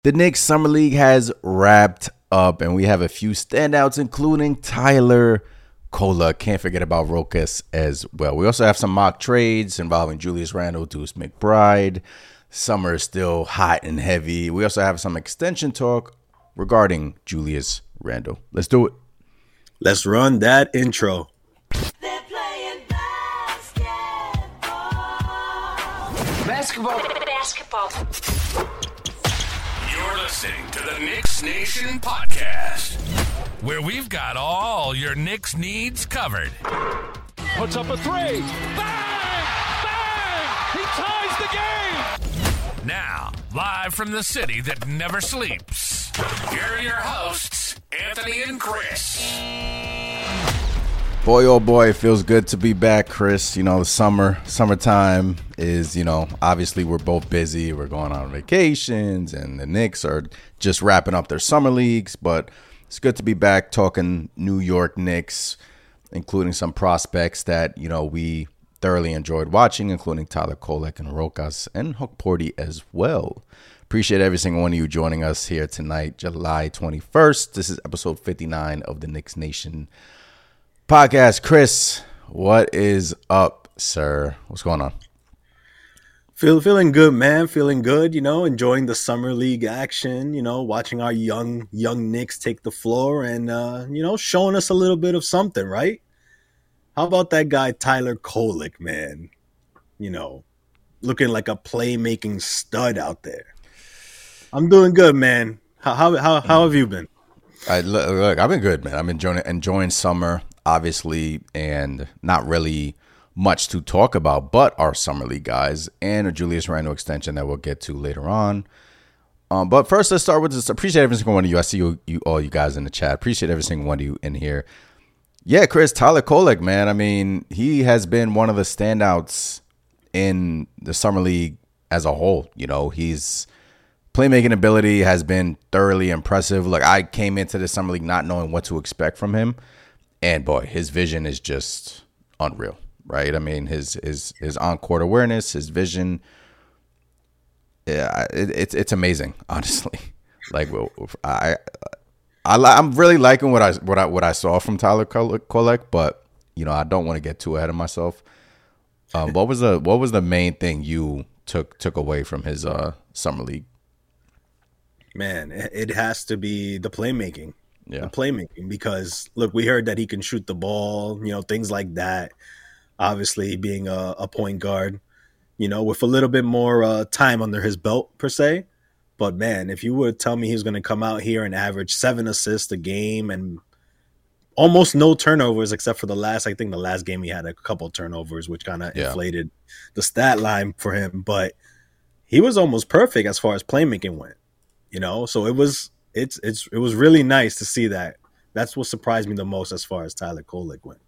The Knicks Summer League has wrapped up, and we have a few standouts, including Tyler Kolek. Can't forget about Rokas as well. We also have some mock trades involving Julius Randle, Deuce McBride. Summer is still hot and heavy. We also have some extension talk regarding Julius Randle. Let's do it. Let's run that intro. They're playing basketball. You're listening to the Knicks Nation podcast, where we've got all your Knicks needs covered. Puts up a three. Bang! Bang! He ties the game! Now, live from the city that never sleeps, here are your hosts, Anthony and Chris. Boy, oh boy, it feels good to be back, Chris. You know, the summertime is, obviously we're both busy. We're going on vacations, and the Knicks are just wrapping up their summer leagues. But it's good to be back talking New York Knicks, including some prospects that, we thoroughly enjoyed watching, including Tyler Kolek and Rokas and Hukporti as well. Appreciate every single one of you joining us here tonight, July 21st. This is episode 59 of the Knicks Nation podcast. Chris, what is up, sir? What's going on? Feeling good, man. Feeling good, enjoying the summer league action, watching our young Knicks take the floor and, showing us a little bit of something, right? How about that guy, Tyler Kolek, man? Looking like a playmaking stud out there. I'm doing good, man. How have you been? Look, I've been good, man. I'm enjoying summer, obviously, and not really much to talk about but our summer league guys and a Julius Randle extension that we'll get to later on. But first, let's start with this. Appreciate every single one of you. I see you all you guys in the chat. Appreciate every single one of you in here. Yeah, Chris, Tyler Kolek, man. I mean, he has been one of the standouts in the summer league as a whole. He's playmaking ability has been thoroughly impressive. Like, I came into the summer league not knowing what to expect from him, and boy, his vision is just unreal, right? I mean, his on-court awareness, his vision, yeah, it's amazing, honestly. Like, I'm really liking what I saw from Tyler Kolek, but I don't want to get too ahead of myself. What was the main thing you took away from his summer league? Man, it has to be the playmaking. Yeah. The playmaking, because look, we heard that he can shoot the ball, things like that. Obviously, being a point guard, with a little bit more time under his belt per se. But man, if you would tell me he's going to come out here and average 7 assists a game and almost no turnovers, except for the last game he had a couple turnovers, which kind of inflated the stat line for him. But he was almost perfect as far as playmaking went. So it was really nice to see that. That's what surprised me the most as far as Tyler Kolek went.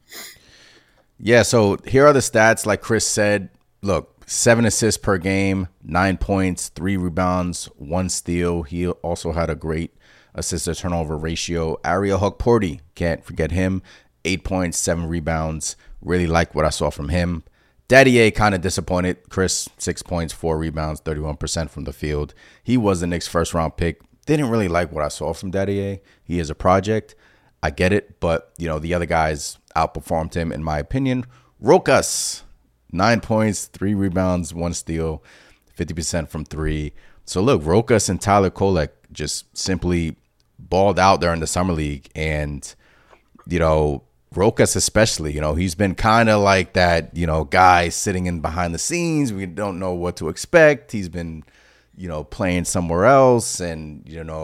Yeah, so here are the stats. Like Chris said, look, 7 assists per game, 9 points, 3 rebounds, 1 steal. He also had a great assist-to-turnover ratio. Ariel Hukporti, can't forget him, 8 points, 7 rebounds. Really like what I saw from him. Daddy A kind of disappointed. Chris, 6 points, 4 rebounds, 31% from the field. He was the Knicks' first-round pick. Didn't really like what I saw from Daddy A. He is a project. I get it, but, the other guys outperformed him, in my opinion. Rokas, 9 points, 3 rebounds, 1 steal, 50% from 3. So, look, Rokas and Tyler Kolek just simply balled out there in the summer league. And, Rokas especially, he's been kind of like that, guy sitting in behind the scenes. We don't know what to expect. He's been, playing somewhere else. And,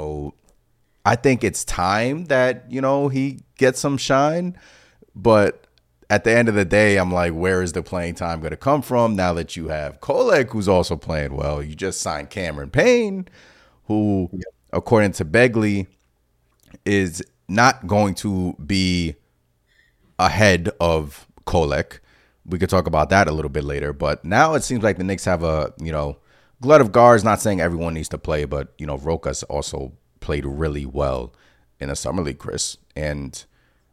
I think it's time that, he gets some shine. But at the end of the day, I'm like, where is the playing time going to come from now that you have Kolek, who's also playing well? You just signed Cameron Payne, who, according to Begley, is not going to be ahead of Kolek. We could talk about that a little bit later. But now it seems like the Knicks have a, glut of guards. Not saying everyone needs to play, but, Rokas also played really well in the summer league, Chris. And,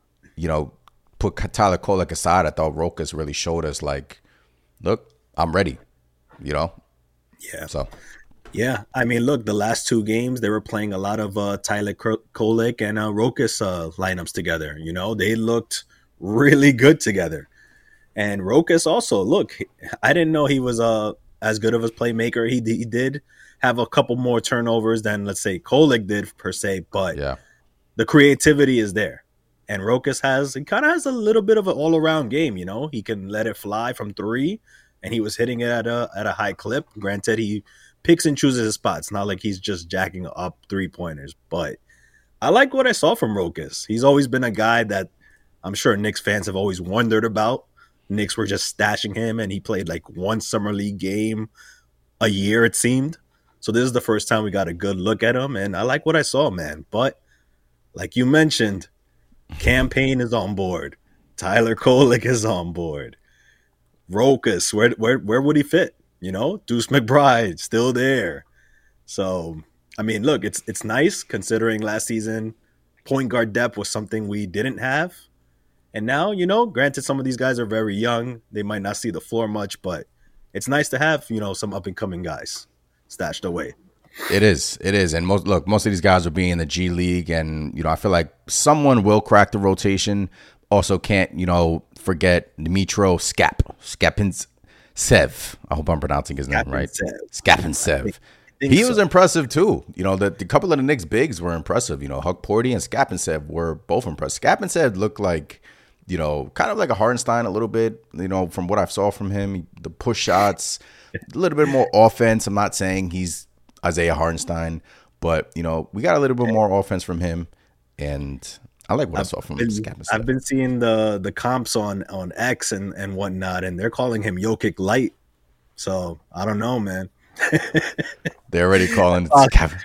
put Tyler Kolek aside, I thought Rokas really showed us, like, look, I'm ready, Yeah. So Yeah, I mean, look, the last two games they were playing a lot of Tyler Kolek and Rokas lineups together. You know, they looked really good together. And Rokas also, look, I didn't know he was as good of a playmaker. He did have a couple more turnovers than, let's say, Kolek did per se, but Yeah. the creativity is there. And Rokas he kind of has a little bit of an all around game. You know, he can let it fly from three, and he was hitting it at a high clip. Granted, he picks and chooses his spots. Not like he's just jacking up 3-pointers, but I like what I saw from Rokas. He's always been a guy that I'm sure Knicks fans have always wondered about. Knicks were just stashing him, and he played like one summer league game a year, it seemed. So this is the first time we got a good look at him, and I like what I saw, man. But like you mentioned, Campaign is on board. Tyler Kolek is on board. Rokas, where would he fit? You know, Deuce McBride still there. So I mean, look, it's nice considering last season point guard depth was something we didn't have. And now, you know, granted some of these guys are very young. They might not see the floor much, but it's nice to have, you know, some up and coming guys stashed away. It is. And most of these guys will be in the G League, and I feel like someone will crack the rotation. Also, can't forget Dmitro Skapintsev. I hope I'm pronouncing his name right. Skapintsev. He was impressive too. The couple of the Knicks bigs were impressive. Huck Porty and Skapintsev were both impressive. Skapintsev looked like kind of like a Hartenstein a little bit. From what I saw from him, the push shots, a little bit more offense. I'm not saying he's Isaiah Hartenstein, but we got a little bit more offense from him, and I like what I saw from Skapintsev. I've been seeing the comps on X and whatnot, and they're calling him Jokic Light. So I don't know, man. They're already calling him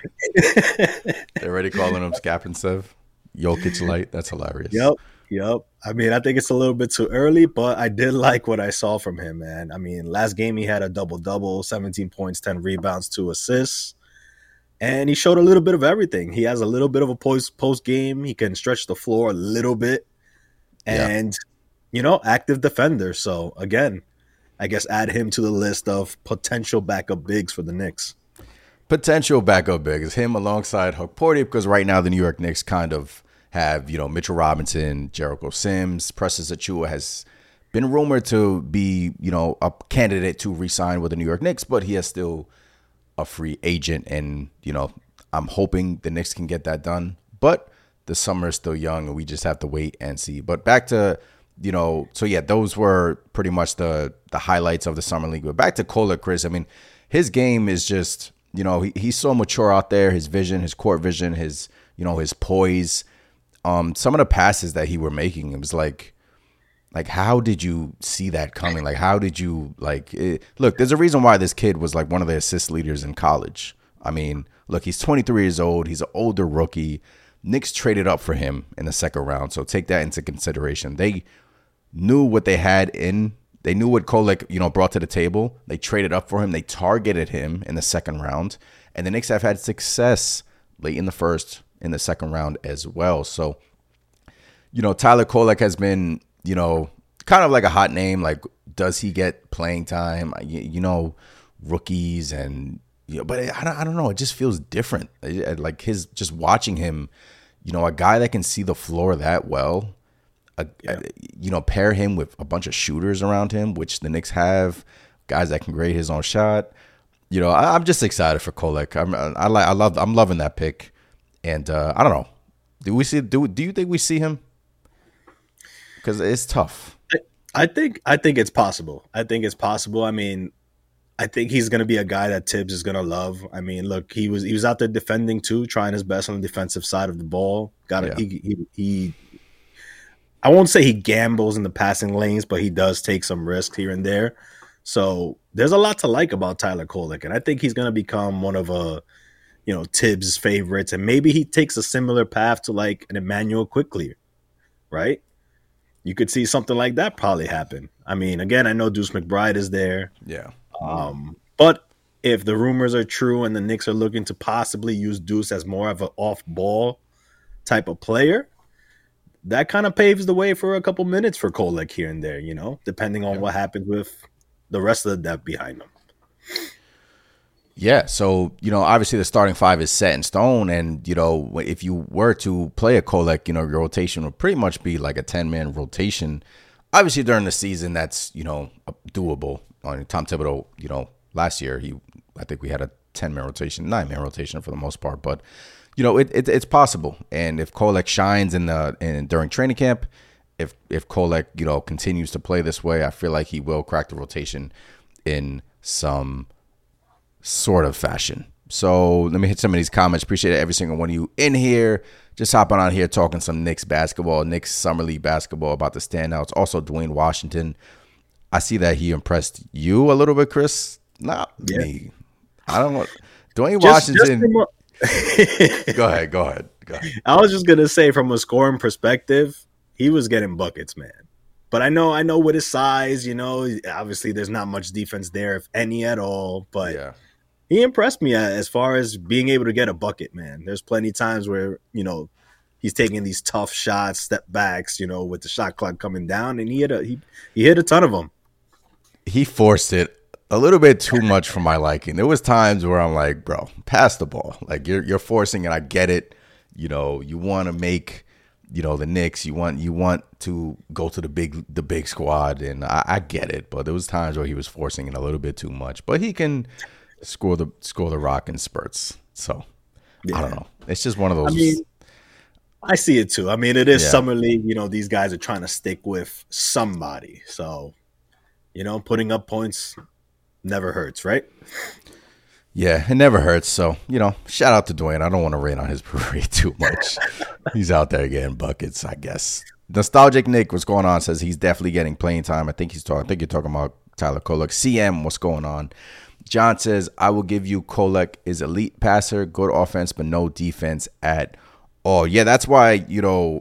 Skapintsev, Jokic Light. That's hilarious. Yep. I mean, I think it's a little bit too early, but I did like what I saw from him, man. I mean, last game he had a double-double, 17 points, 10 rebounds, 2 assists. And he showed a little bit of everything. He has a little bit of a post game. He can stretch the floor a little bit. And, active defender. So, again, I guess add him to the list of potential backup bigs for the Knicks. Potential backup bigs. Him alongside Huck Porty, because right now the New York Knicks kind of have, Mitchell Robinson, Jericho Sims. Precious Achiuwa has been rumored to be, a candidate to re-sign with the New York Knicks, but he is still a free agent, and I'm hoping the Knicks can get that done. But the summer is still young, and we just have to wait and see. But back to so yeah, those were pretty much the highlights of the summer league. But back to Kolek, Chris. I mean, his game is just he's so mature out there. His vision, his court vision, his his poise. Some of the passes that he were making, it was like how did you see that coming? Like, how did you look? There's a reason why this kid was like one of the assist leaders in college. I mean, look, he's 23 years old. He's an older rookie. Knicks traded up for him in the second round, so take that into consideration. They knew what they had in. They knew what Kolek, brought to the table. They traded up for him. They targeted him in the second round, and the Knicks have had success late in the first, in the second round as well. So, Tyler Kolek has been, kind of like a hot name. Like, does he get playing time? Rookies and but I don't know. It just feels different. Like just watching him, a guy that can see the floor that well. Pair him with a bunch of shooters around him, which the Knicks have, guys that can grade his own shot. I'm just excited for Kolek. I'm loving that pick, and I don't know. Do you think we see him? Because it's tough. I think it's possible. I mean, I think he's going to be a guy that Tibbs is going to love. I mean, look, he was out there defending too, trying his best on the defensive side of the ball. He I won't say he gambles in the passing lanes, but he does take some risks here and there. So there's a lot to like about Tyler Kolek, and I think he's going to become one of Tibbs' favorites, and maybe he takes a similar path to like an Emmanuel Quickley, right? You could see something like that probably happen. I mean, again, I know Deuce McBride is there. Yeah. But if the rumors are true and the Knicks are looking to possibly use Deuce as more of an off-ball type of player, that kind of paves the way for a couple minutes for Kolek here and there, depending on what happens with the rest of the depth behind him. Yeah, so, obviously the starting five is set in stone, and, if you were to play a Kolek, your rotation would pretty much be like a 10-man rotation. Obviously during the season, that's, doable. Tom Thibodeau, last year, I think we had a 10-man rotation, 9-man rotation for the most part, but, it's possible. And if Kolek shines during training camp, if Kolek, continues to play this way, I feel like he will crack the rotation in some sort of fashion. So let me hit some of these comments. Appreciate every single one of you in here. Just hopping on here talking some Knicks basketball, Knicks Summer League basketball about the standouts. Also, Dwayne Washington. I see that he impressed you a little bit, Chris. Not me. I don't want Dwayne Washington. Go ahead. I was just gonna say, from a scoring perspective, he was getting buckets, man. But I know with his size, obviously there's not much defense there, if any at all. But yeah, he impressed me as far as being able to get a bucket, man. There's plenty of times where, he's taking these tough shots, step backs, with the shot clock coming down, and he hit a ton of them. He forced it a little bit too much for my liking. There was times where I'm like, bro, pass the ball. Like you're forcing it. I get it. You want to make, the Knicks, you want to go to the big squad, and I get it. But there was times where he was forcing it a little bit too much. But he can score the rock in spurts. So yeah. I don't know. It's just one of those. I see it too. It is Summer League. These guys are trying to stick with somebody. So, putting up points never hurts, right? Yeah, it never hurts. So, shout out to Dwayne. I don't want to rain on his parade too much. He's out there getting buckets, I guess. Nostalgic Nick, what's going on? Says he's definitely getting playing time. I think you're talking about Tyler Kolek. CM, what's going on? John says, I will give you Kolek is elite passer, good offense, but no defense at all. Yeah, that's why, the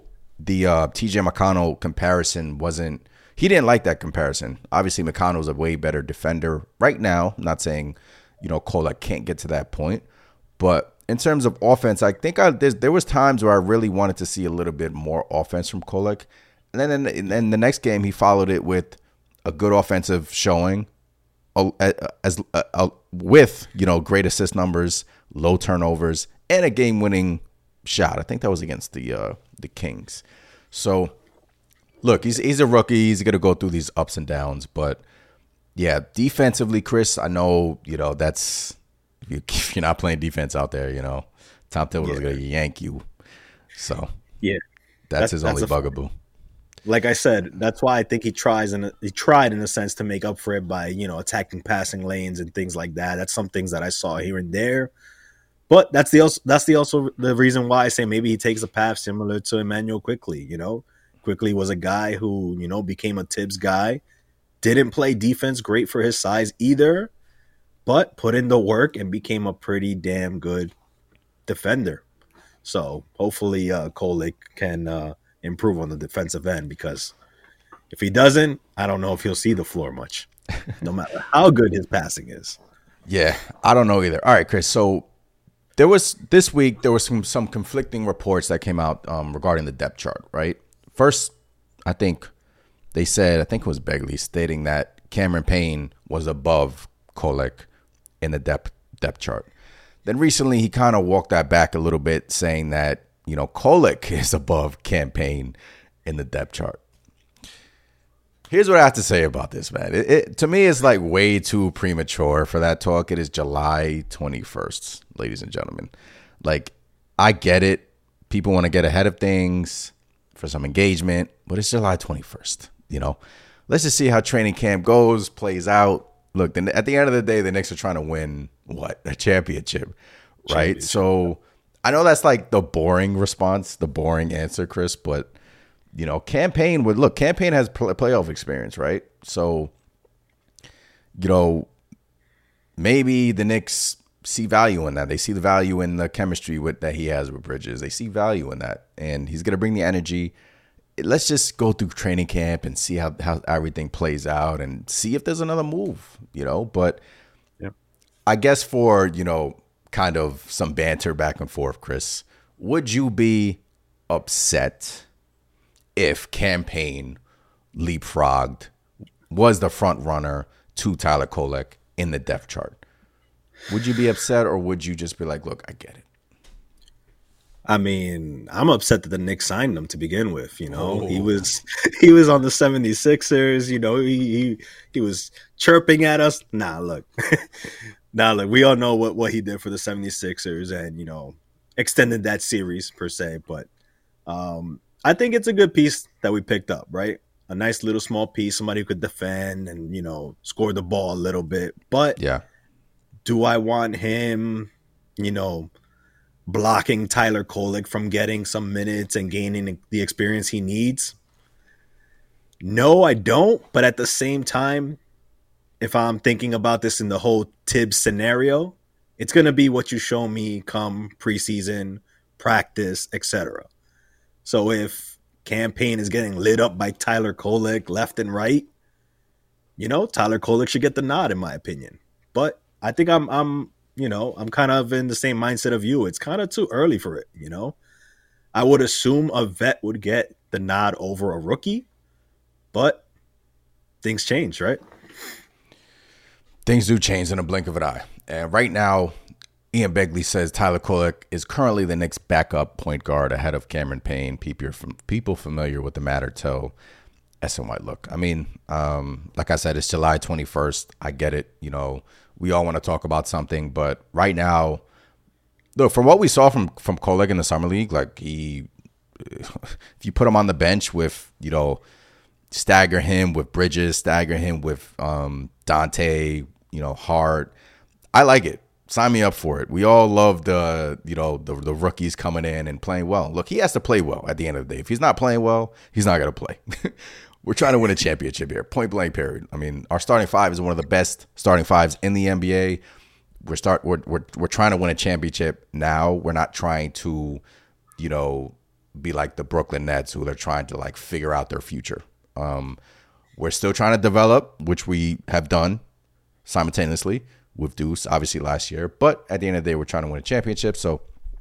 TJ McConnell comparison wasn't – he didn't like that comparison. Obviously, McConnell's a way better defender right now. I'm not saying, Kolek can't get to that point. But in terms of offense, I think there was times where I really wanted to see a little bit more offense from Kolek. And then in the next game, he followed it with a good offensive showing with, great assist numbers, low turnovers, and a game-winning shot. I think that was against the Kings. So, look, he's a rookie. He's going to go through these ups and downs. But, yeah, defensively, Chris, I know, that's if you're not playing defense out there, Tom Thibodeau's going to yank you. So, yeah, that's his only bugaboo. Like I said, that's why I think he tried in a sense to make up for it by, attacking passing lanes and things like that. That's some things that I saw here and there. But that's also the reason why I say maybe he takes a path similar to Emmanuel Quickley. Quickley was a guy who, became a Tibbs guy, didn't play defense great for his size either, but put in the work and became a pretty damn good defender. So hopefully Kolek can improve on the defensive end, because if he doesn't, I don't know if he'll see the floor much, no matter how good his passing is. Yeah, I don't know either. All right, Chris. So this week there was some conflicting reports that came out regarding the depth chart, right? First, I think it was Begley stating that Cameron Payne was above Kolek in the depth chart. Then recently he kind of walked that back a little bit, saying that, Kolek is above Cam Payne in the depth chart. Here's what I have to say about this, man. To me, it's like way too premature for that talk. It is July 21st, ladies and gentlemen. Like, I get it. People want to get ahead of things for some engagement, but it's July 21st, Let's just see how training camp goes, plays out. Look, at the end of the day, the Knicks are trying to win, a championship, right? So I know that's like the boring response, the boring answer, Chris, but Cam Payne has playoff experience, right? So, maybe the Knicks see value in that. They see the value in the chemistry that he has with Bridges. They see value in that, and he's going to bring the energy. Let's just go through training camp and see how everything plays out and see if there's another move, But yeah. I guess for, kind of some banter back and forth, Chris, would you be upset if Cam Payne leapfrogged, was the front runner to Tyler Kolek in the depth chart? Would you be upset, or would you just be like, look, I get it? I mean, I'm upset that the Knicks signed him to begin with. You know, Oh. he was on the 76ers. You know, he was chirping at us. Look. We all know what he did for the 76ers and, you know, extended that series per se. But I think it's a good piece that we picked up, right? A nice little small piece, somebody who could defend and, you know, score the ball a little bit. But Yeah. do I want him, you know, blocking Tyler Kolek from getting some minutes and gaining the experience he needs? No, I don't. But at the same time, if I'm thinking about this in the whole Tibbs scenario, it's going to be what you show me come preseason, practice, etc. So if campaign is getting lit up by Tyler Kolek left and right, you know, Tyler Kolek should get the nod, in my opinion. But I think I'm kind of in the same mindset of you. It's kind of too early for it, you know. I would assume a vet would get the nod over a rookie, but things change, right? Things do change in a blink of an eye. And right now, Ian Begley says Tyler Kolek is currently the Knicks' backup point guard ahead of Cameron Payne. People familiar with the matter tell SNY. Look, I mean, like I said, it's July 21st. I get it. You know, we all want to talk about something, but right now, look, from what we saw from Kolek in the summer league, like if you put him on the bench with, you know, stagger him with Bridges, stagger him with Dante, you know, Hart, I like it. Sign me up for it. We all love the rookies coming in and playing well. Look, he has to play well at the end of the day. If he's not playing well, he's not going to play. We're trying to win a championship here, point blank period. I mean, our starting five is one of the best starting fives in the NBA. We're trying to win a championship now. We're not trying to, you know, be like the Brooklyn Nets who they're trying to like figure out their future. We're still trying to develop, which we have done simultaneously with Deuce, obviously last year. But at the end of the day, we're trying to win a championship. So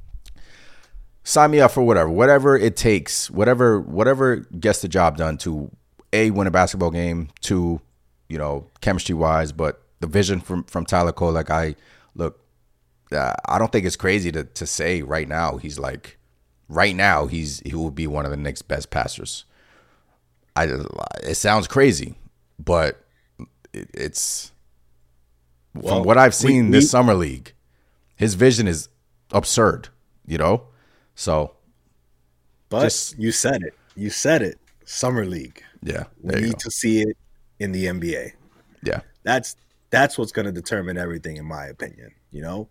sign me up for whatever it takes, whatever gets the job done to A, win a basketball game, to, you know, chemistry wise. But the vision from Tyler Kolek, I don't think it's crazy to say right now he will be one of the Knicks' best passers. It sounds crazy, but it's from what I've seen this summer league, his vision is absurd, you know? So, but you said it. Summer league. Yeah. We need to see it in the NBA. Yeah. That's what's going to determine everything, in my opinion, you know?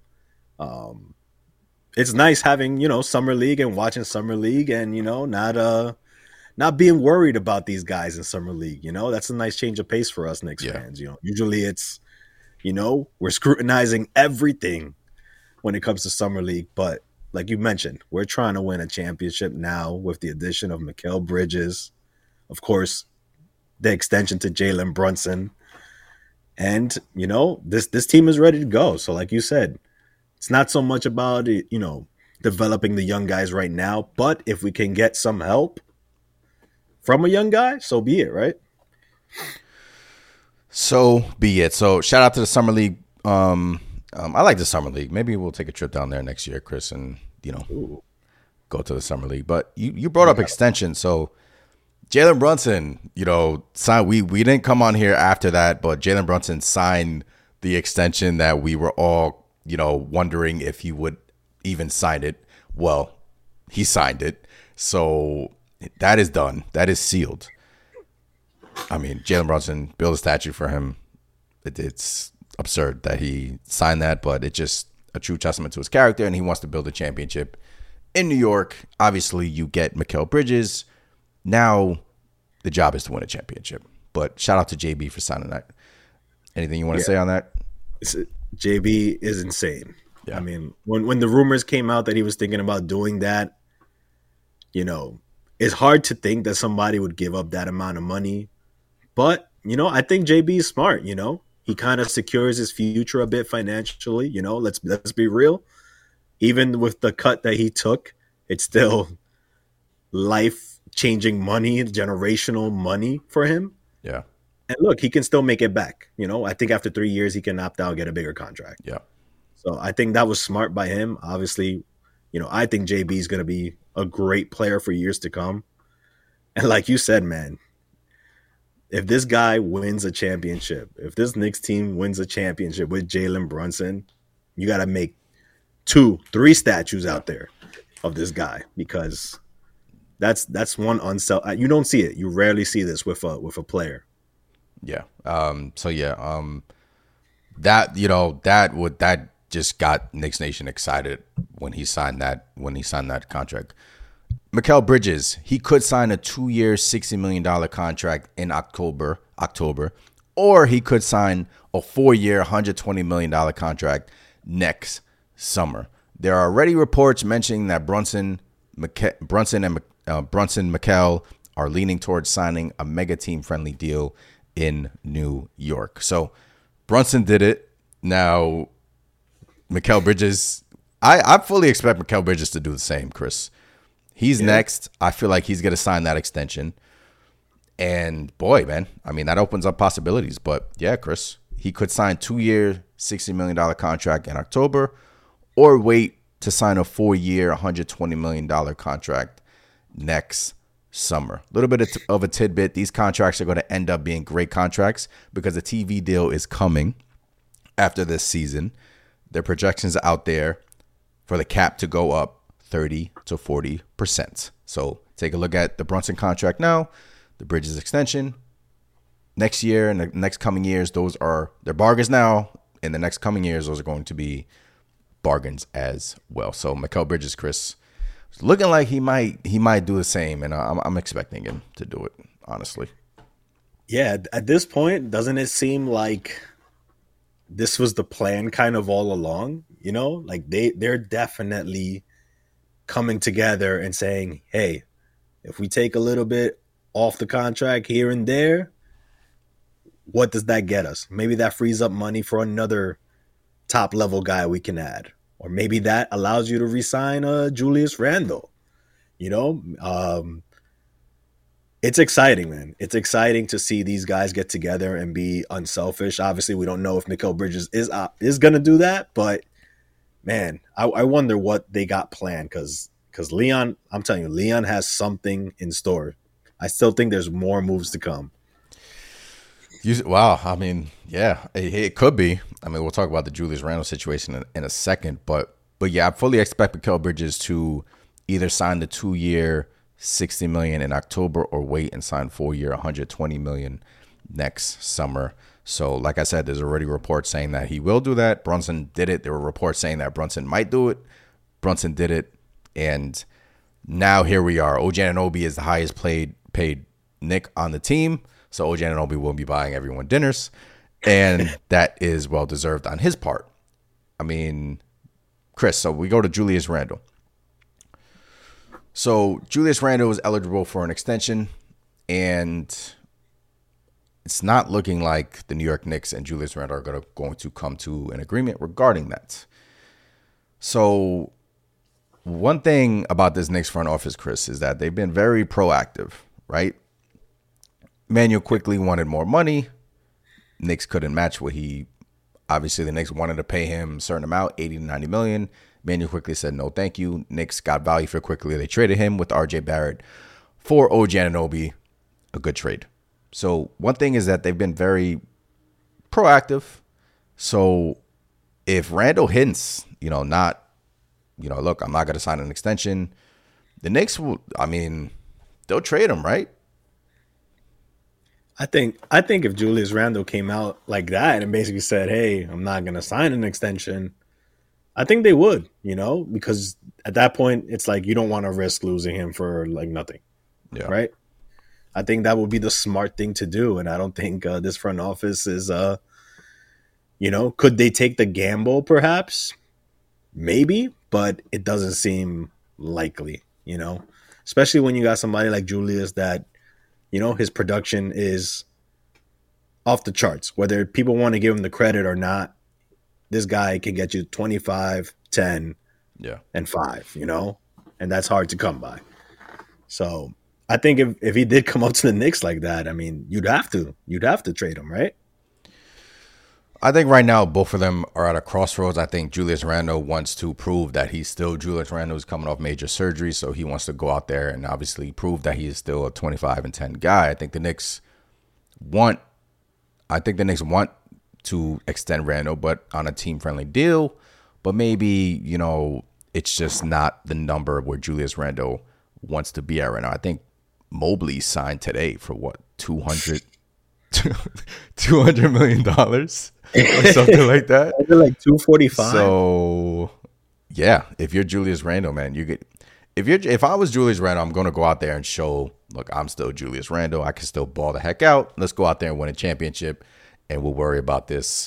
It's nice having, you know, summer league and watching summer league and, you know, not being worried about these guys in summer league, you know? That's a nice change of pace for us Knicks fans, you know? Usually it's, you know, we're scrutinizing everything when it comes to summer league, but like you mentioned, we're trying to win a championship now with the addition of Mikal Bridges, of course, the extension to Jalen Brunson, and, you know, this team is ready to go. So like you said, it's not so much about, you know, developing the young guys right now, but if we can get some help from a young guy, so be it, right? So be it. So shout out to the summer league. I like the summer league. Maybe we'll take a trip down there next year, Chris, and, you know, go to the summer league. But you brought up extension. So Jalen Brunson, you know, signed. We didn't come on here after that, but Jalen Brunson signed the extension that we were all, you know, wondering if he would even sign it. Well, he signed it. So that is done. That is sealed. I mean, Jalen Brunson, build a statue for him. It's absurd that he signed that, but it's just a true testament to his character, and he wants to build a championship in New York. Obviously, you get Mikal Bridges. Now, the job is to win a championship. But shout out to JB for signing that. Anything you want to say on that? JB is insane. Yeah. I mean, when the rumors came out that he was thinking about doing that, you know, it's hard to think that somebody would give up that amount of money. But, you know, I think JB is smart, you know. He kind of secures his future a bit financially, you know. Let's be real. Even with the cut that he took, it's still life-changing money, generational money for him. Yeah. And look, he can still make it back. You know, I think after 3 years, he can opt out, get a bigger contract. Yeah. So I think that was smart by him. Obviously, I think JB is going to be a great player for years to come. And like you said, man, if this guy wins a championship, if this Knicks team wins a championship with Jalen Brunson, you got to make 2-3 statues out there of this guy, because that's one you don't see it. You rarely see this with a player. Yeah. That just got Knicks Nation excited when he signed that contract. Mikal Bridges, he could sign a 2-year, $60 million contract in October, or he could sign a 4-year, $120 million contract next summer. There are already reports mentioning that Brunson and Mikal are leaning towards signing a mega team friendly deal in New York. So Brunson did it. Now, Mikal Bridges, I fully expect Mikal Bridges to do the same, Chris. He's next. I feel like he's going to sign that extension. And boy, man, I mean, that opens up possibilities. But yeah, Chris, he could sign 2-year, $60 million contract in October, or wait to sign a 4-year, $120 million contract next summer. A little bit of a tidbit. These contracts are going to end up being great contracts because the TV deal is coming after this season. Their projections are out there for the cap to go up 30 to 40%. So take a look at the Brunson contract now, the Bridges extension. Next year and the next coming years, those are their bargains now. In the next coming years, those are going to be bargains as well. So Mikal Bridges, Chris, it's looking like he might do the same, and I'm expecting him to do it, honestly. Yeah, at this point, doesn't it seem like this was the plan kind of all along? Like they're definitely coming together and saying, hey, if we take a little bit off the contract here and there, what does that get us? Maybe that frees up money for another top level guy we can add. Or maybe that allows you to re-sign Julius Randle. It's exciting, man. It's exciting to see these guys get together and be unselfish. Obviously, we don't know if Mikal Bridges is going to do that, but man, I wonder what they got planned, because Leon, I'm telling you, Leon has something in store. I still think there's more moves to come. Wow. I mean, yeah, it could be. I mean, we'll talk about the Julius Randle situation in a second, but yeah, I fully expect Mikal Bridges to either sign the 2-year, $60 million in October, or wait and sign 4-year, $120 million next summer. So, like I said, there's already reports saying that he will do that. Brunson did it. There were reports saying that Brunson might do it. Brunson did it, and now here we are. OG Anunoby is the highest paid Knick on the team. So OG Anunoby will be buying everyone dinners, and that is well deserved on his part. I mean, Chris, so we go to Julius Randle. So Julius Randle is eligible for an extension, and it's not looking like the New York Knicks and Julius Randle are going to come to an agreement regarding that. So one thing about this Knicks front office, Chris, is that they've been very proactive, right? Manuel quickly wanted more money. Knicks couldn't match what obviously the Knicks wanted to pay him a certain amount, 80 to 90 million. Manuel quickly said, no, thank you. Knicks got value for quickly. They traded him with RJ Barrett for OG Anunoby, a good trade. So one thing is that they've been very proactive. So if Randle hints, look, I'm not going to sign an extension, the Knicks will, they'll trade him, right? I think if Julius Randle came out like that and basically said, hey, I'm not going to sign an extension, I think they would, because at that point, it's like you don't want to risk losing him for like nothing, right? I think that would be the smart thing to do, and I don't think this front office is, could they take the gamble perhaps? Maybe, but it doesn't seem likely, especially when you got somebody like Julius that, his production is off the charts. Whether people want to give him the credit or not, this guy can get you 25, 10, and 5, and that's hard to come by. So I think if he did come up to the Knicks like that, you'd have to trade him, right? I think right now both of them are at a crossroads. I think Julius Randle wants to prove that he's still Julius Randle, who's coming off major surgery, so he wants to go out there and obviously prove that he is still a 25-10 guy. I think the Knicks want to extend Randle, but on a team-friendly deal. But maybe, it's just not the number where Julius Randle wants to be at right now. I think Mobley signed today for what, $200 million or something like that. Like 245. So yeah, if you're Julius Randle, man, if I was Julius Randle, I'm gonna go out there and show, look, I'm still Julius Randle. I can still ball the heck out. Let's go out there and win a championship, and we'll worry about this,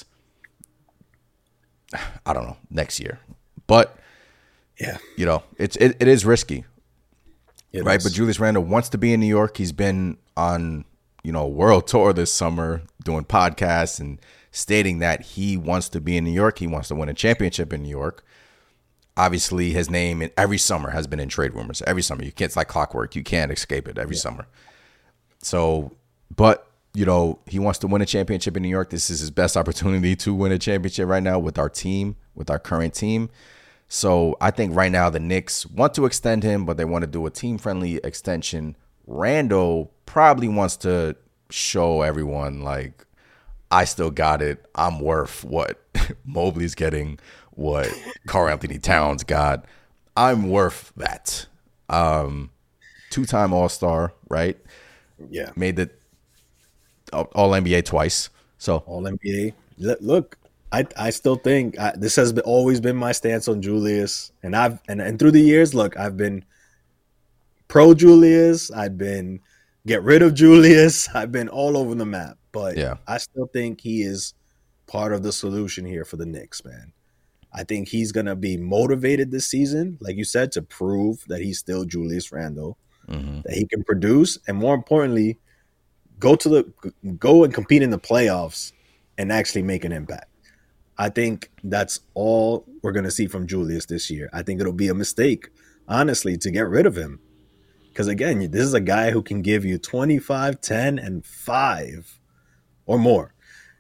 I don't know, next year. But yeah, it is risky. Right, is. but Julius Randle wants to be in New York. He's been on, world tour this summer doing podcasts and stating that he wants to be in New York. He wants to win a championship in New York. Obviously, his name in every summer has been in trade rumors. Every summer, it's like clockwork. You can't escape it every summer. So, but he wants to win a championship in New York. This is his best opportunity to win a championship right now with our team, with our current team. So I think right now the Knicks want to extend him, but they want to do a team-friendly extension. Randle probably wants to show everyone, like, I still got it. I'm worth what Mobley's getting, what Karl Anthony Towns got. I'm worth that. Two-time All-Star, right? Yeah. Made the All-NBA twice. So All-NBA. Look. I still think this has always been my stance on Julius, and through the years, look, I've been pro Julius, I've been get rid of Julius, I've been all over the map, but yeah. I still think he is part of the solution here for the Knicks, man. I think he's gonna be motivated this season, like you said, to prove that he's still Julius Randle, that he can produce, and more importantly, go and compete in the playoffs and actually make an impact. I think that's all we're going to see from Julius this year. I think it'll be a mistake, honestly, to get rid of him. Because, again, this is a guy who can give you 25, 10, and 5 or more.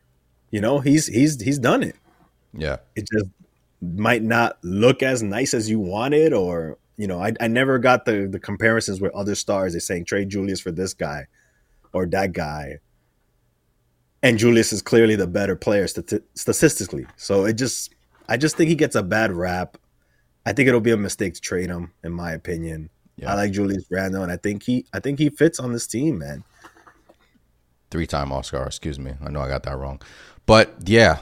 He's done it. Yeah. It just might not look as nice as you wanted, or, I never got the comparisons with other stars. They're saying trade Julius for this guy or that guy. And Julius is clearly the better player statistically. So I just think he gets a bad rap. I think it'll be a mistake to trade him, in my opinion. Yeah. I like Julius Randle, and I think he fits on this team, man. 3-time All-Star, excuse me. I know I got that wrong. But yeah,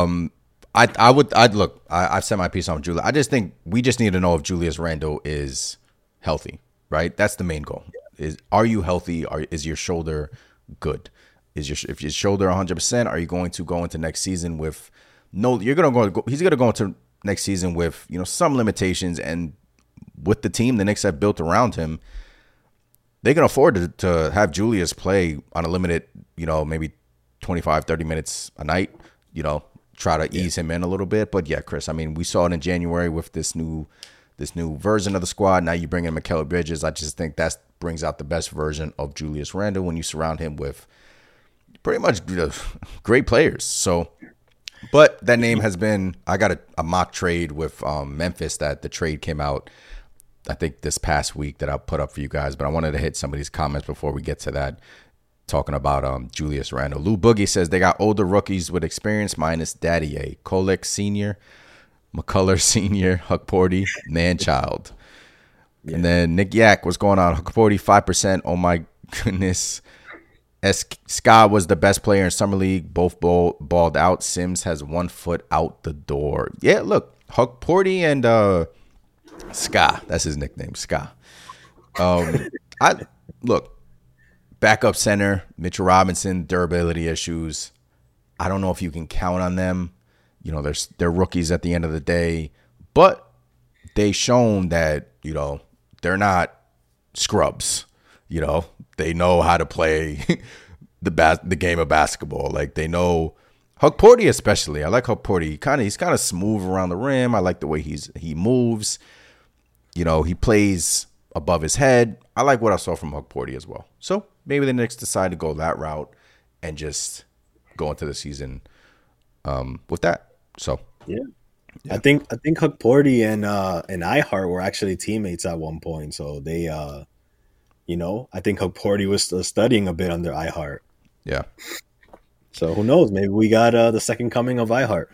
I've said my piece on Julius. I just think we just need to know if Julius Randle is healthy, right? That's the main goal. Are you healthy? Is your shoulder good? If your shoulder 100%, are you going to go into next season with he's going to go into next season with, some limitations, and with the team the Knicks have built around him, they can afford to have Julius play on a limited, maybe 25, 30 minutes a night, try to ease him in a little bit. But yeah, Chris, I mean, we saw it in January with this new version of the squad. Now you bring in Mikal Bridges. I just think that brings out the best version of Julius Randle when you surround him with pretty much great players. So, but that name has been, I got a mock trade with Memphis that the trade came out, I think, this past week that I'll put up for you guys. But I wanted to hit some of these comments before we get to that, talking about Julius Randle. Lou Boogie says they got older rookies with experience minus Daddy A. Kolek Sr., McCullough Sr., Huckporty, Manchild. Yeah. And then Nick Yak, what's going on? Huckporty, 5%. Oh, my goodness. Scott was the best player in Summer League. Both balled out. Sims has 1 foot out the door. Yeah, look, Huckporty and Ska. That's his nickname, Ska. Backup center, Mitchell Robinson, durability issues. I don't know if you can count on them. They're rookies at the end of the day, but they've shown that, they're not scrubs. They know how to play the game of basketball. Like, they know Huckporty especially. I like Huckporty. He's kind of smooth around the rim. I like the way he moves. He plays above his head. I like what I saw from Huckporty as well. So maybe the Knicks decide to go that route and just go into the season with that. So Yeah. I think Huck Porty and iHeart were actually teammates at one point. So they I think Huck Porty was still studying a bit under iHeart. yeah. So who knows? Maybe we got the second coming of iHeart.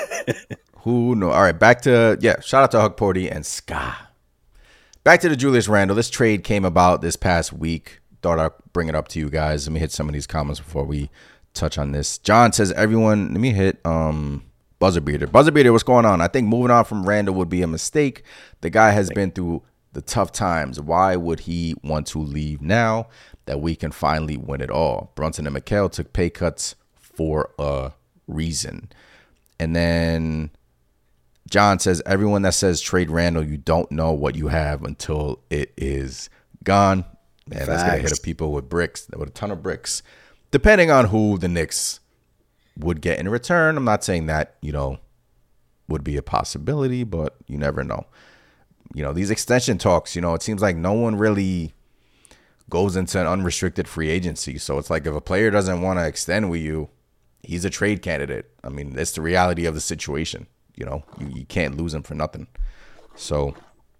Who knows? All right, back to shout out to Huck Porty and Ska. Back to the Julius Randle. This trade came about this past week. Thought I'd bring it up to you guys. Let me hit some of these comments before we touch on this. John says, everyone, let me hit Buzzer Beater. Buzzer Beater, what's going on? I think moving on from Randle would be a mistake. The guy has been through the tough times. Why would he want to leave now that we can finally win it all? Brunson and Mikal took pay cuts for a reason. And then John says, everyone that says trade Randle, you don't know what you have until it is gone. Man, that's going to hit people with bricks, with a ton of bricks, depending on who the Knicks would get in return. I'm not saying that, would be a possibility, but you never know. These extension talks, it seems like no one really goes into an unrestricted free agency. So it's like if a player doesn't want to extend with you, he's a trade candidate. I mean, it's the reality of the situation. You can't lose him for nothing. So,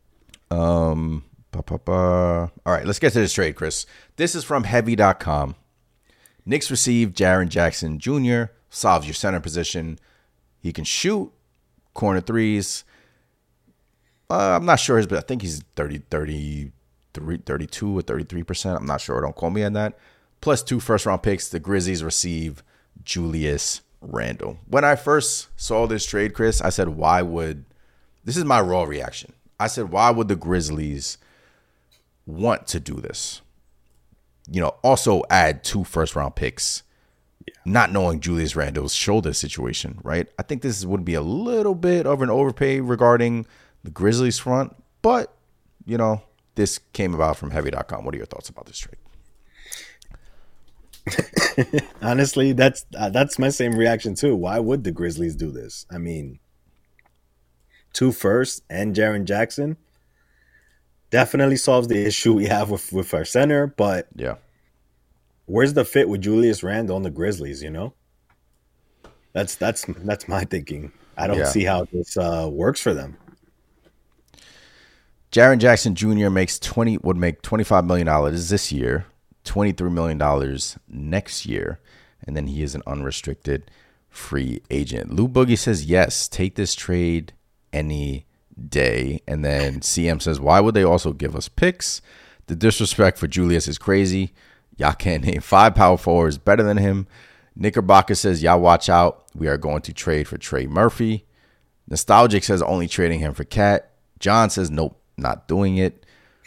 all right, let's get to this trade, Chris. This is from Heavy.com. Knicks received Jaren Jackson Jr., solves your center position. He can shoot corner threes. I'm not sure, but I think he's 32 or 33%. I'm not sure. Don't quote me on that. Plus 2 first-round picks. The Grizzlies receive Julius Randle. When I first saw this trade, Chris, I said, this is my raw reaction. I said, why would the Grizzlies want to do this? Also add 2 first-round picks, not knowing Julius Randle's shoulder situation, right? I think this would be a little bit of an overpay regarding the Grizzlies front, but, this came about from Heavy.com. What are your thoughts about this trade? Honestly, that's my same reaction too. Why would the Grizzlies do this? I mean, 2 firsts and Jaren Jackson definitely solves the issue we have with our center, but yeah, where's the fit with Julius Randle on the Grizzlies? That's my thinking. I don't see how this works for them. Jaren Jackson Jr. would make $25 million this year, $23 million next year, and then he is an unrestricted free agent. Lou Boogie says, yes, take this trade any day. And then CM says, why would they also give us picks? The disrespect for Julius is crazy. Y'all can't name 5 power forwards better than him. Knickerbocker says, y'all watch out. We are going to trade for Trey Murphy. Nostalgic says, only trading him for Cat. John says, nope, not doing it.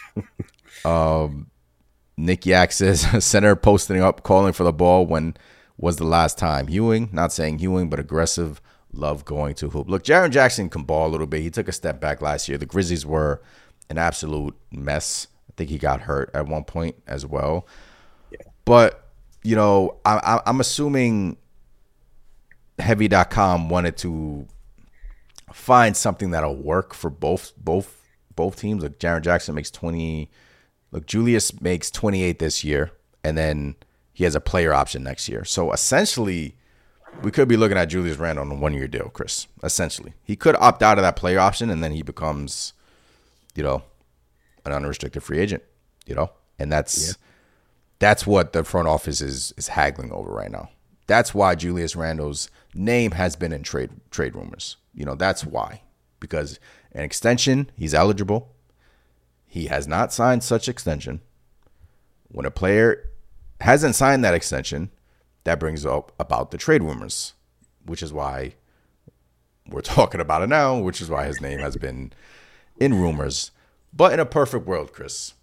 Nick Yak says, center posting up, calling for the ball when was the last time. Ewing, not saying Ewing, but aggressive, love going to hoop. Look, Jaren Jackson can ball a little bit. He took a step back last year. The Grizzlies were an absolute mess. I think he got hurt at one point as well. Yeah. But, I'm assuming Heavy.com wanted to find something that'll work for both teams. Like Jaren Jackson makes 20. Look, Julius makes 28 this year, and then he has a player option next year. So essentially, we could be looking at Julius Randle on a 1-year deal, Chris. Essentially, he could opt out of that player option, and then he becomes, an unrestricted free agent. And that's what the front office is haggling over right now. That's why Julius Randle's name has been in trade rumors. That's why, because an extension, he's eligible. He has not signed such extension. When a player hasn't signed that extension, that brings up about the trade rumors, which is why we're talking about it now, which is why his name has been in rumors. But in a perfect world, Chris,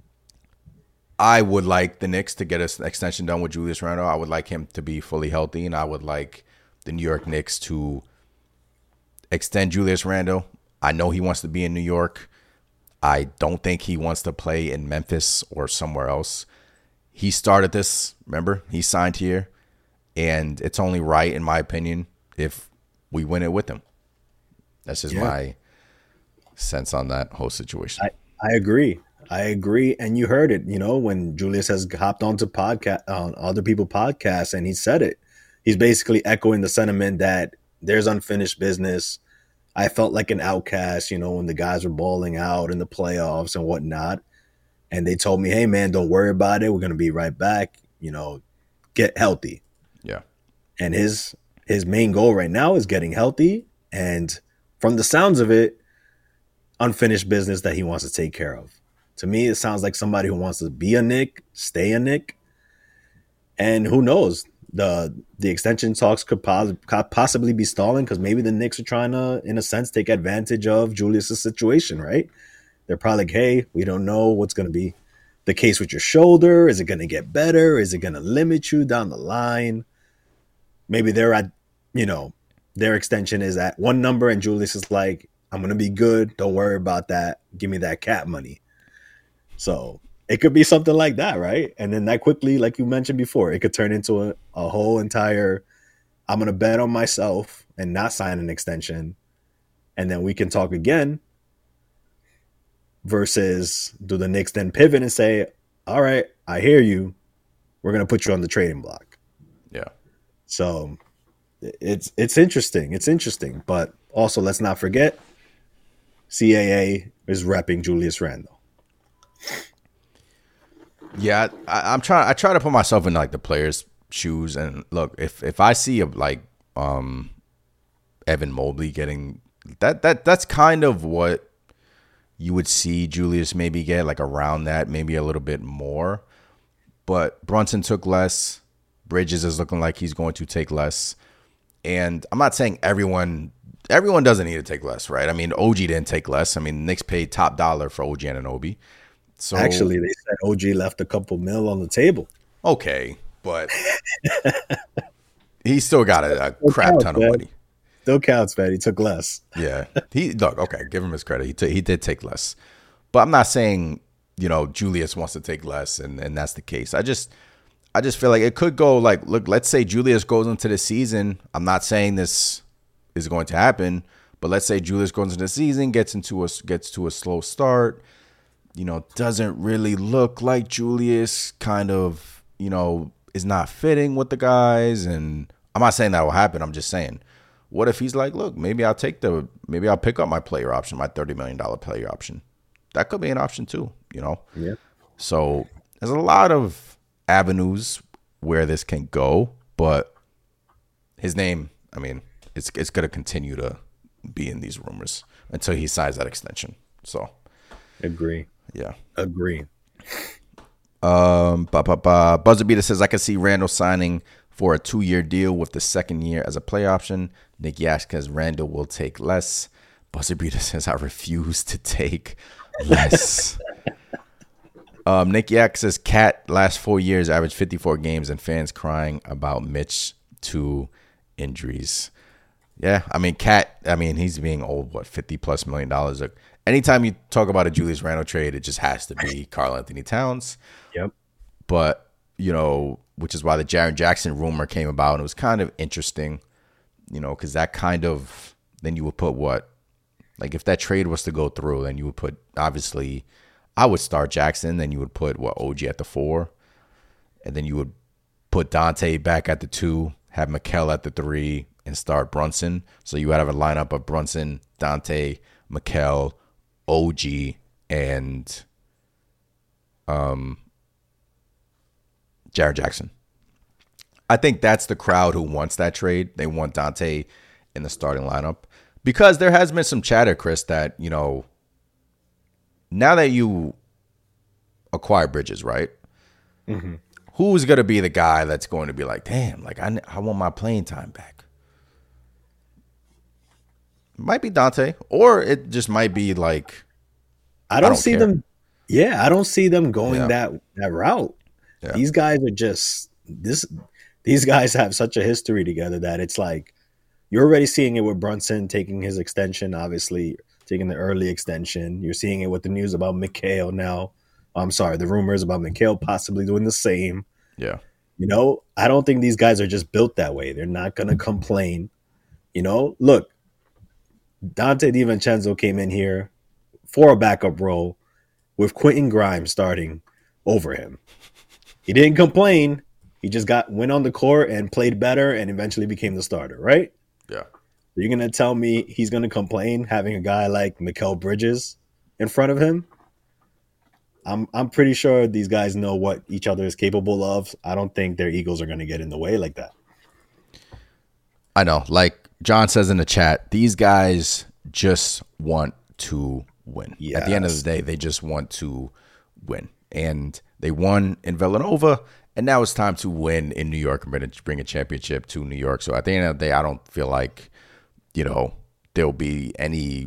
I would like the Knicks to get an extension done with Julius Randle. I would like him to be fully healthy, and I would like the New York Knicks to extend Julius Randle. I know he wants to be in New York. I don't think he wants to play in Memphis or somewhere else. He started this, remember? He signed here, and it's only right, in my opinion, if we win it with him. That's just my sense on that whole situation. I agree. And you heard it, when Julius has hopped onto on other people's podcasts, and he said it. he's basically echoing the sentiment that there's unfinished business. I felt like an outcast, when the guys were balling out in the playoffs and whatnot. And they told me, hey, man, don't worry about it. We're going to be right back. Get healthy. Yeah. And his main goal right now is getting healthy. And from the sounds of it, unfinished business that he wants to take care of. To me, it sounds like somebody who wants to be a Knick, stay a Knick. And who knows? The extension talks could possibly be stalling because maybe the Knicks are trying to, in a sense, take advantage of Julius's situation, right? They're probably like, hey, we don't know what's going to be the case with your shoulder. Is it going to get better? Is it going to limit you down the line? Maybe they're at, their extension is at one number and Julius is like, I'm going to be good. Don't worry about that. Give me that cat money. So it could be something like that, right? And then that quickly, like you mentioned before, it could turn into a whole entire, I'm going to bet on myself and not sign an extension. And then we can talk again versus do the Knicks then pivot and say, all right, I hear you. We're going to put you on the trading block. Yeah. So it's interesting. It's interesting. But also, let's not forget, CAA is repping Julius Randle. Yeah, I try to put myself in like the players' shoes, and look, if I see Evan Mobley getting that's kind of what you would see Julius maybe get, like around that, maybe a little bit more. But Brunson took less. Bridges is looking like he's going to take less. And I'm not saying everyone doesn't need to take less, right? I mean, OG didn't take less. I mean, Knicks paid top dollar for OG Anunoby. So actually, they said OG left a couple mil on the table. Okay, but he still got a crap ton of money. Still counts, man. He took less. Yeah, okay, give him his credit. He did take less, but I'm not saying Julius wants to take less, and that's the case. I just feel like it could go like, look, let's say Julius goes into the season. I'm not saying this is going to happen, but let's say Julius goes into the season, gets to a slow start. Doesn't really look like Julius, kind of, is not fitting with the guys. And I'm not saying that will happen. I'm just saying, what if he's like, look, maybe I'll pick up my player option, my $30 million player option. That could be an option too, Yeah. So there's a lot of avenues where this can go, but his name, I mean, it's going to continue to be in these rumors until he signs that extension. So agree. Yeah. Agree. Buzzer Beater says, I can see Randall signing for a 2-year deal with the second year as a play option. Nick Yash says Randall will take less. Buzzer Beater says, I refuse to take less. Nick Yak says, Cat last 4 years averaged 54 games and fans crying about Mitch 2 injuries. Yeah, I mean, Cat, he's being old, $50+ million. Anytime you talk about a Julius Randle trade, it just has to be Karl Anthony Towns. Yep. But, which is why the Jaren Jackson rumor came about, and it was kind of interesting, because that kind of, then you would put what? Like, if that trade was to go through, then you would put, obviously, I would start Jackson, then you would put, OG at the 4, and then you would put Dante back at the 2, have Mikal at the 3, and start Brunson. So you would have a lineup of Brunson, Dante, Mikal, OG, and Jaren Jackson. I think that's the crowd who wants that trade. They want Dante in the starting lineup because there has been some chatter, Chris, that, now that you acquire Bridges, right? Mm-hmm. Who's going to be the guy that's going to be like, damn, like I want my playing time back? Might be Dante, or it just might be like I don't see them. Yeah, I don't see them going that route. Yeah. These guys are just this. These guys have such a history together that it's like you're already seeing it with Brunson taking his extension, obviously taking the early extension. You're seeing it with the news about Mikal now. I'm sorry, the rumors about Mikal possibly doing the same. Yeah. I don't think these guys are just built that way. They're not going to complain. Look, Dante DiVincenzo came in here for a backup role with Quentin Grimes starting over him. He didn't complain. He just went on the court and played better and eventually became the starter, right? Yeah. You're going to tell me he's going to complain having a guy like Mikal Bridges in front of him? I'm pretty sure these guys know what each other is capable of. I don't think their egos are going to get in the way like that. I know. Like John says in the chat, these guys just want to win. At the end of the day, they just want to win. And they won in Villanova, and now it's time to win in New York and bring a championship to New York. So at the end of the day, I don't feel like, there'll be any,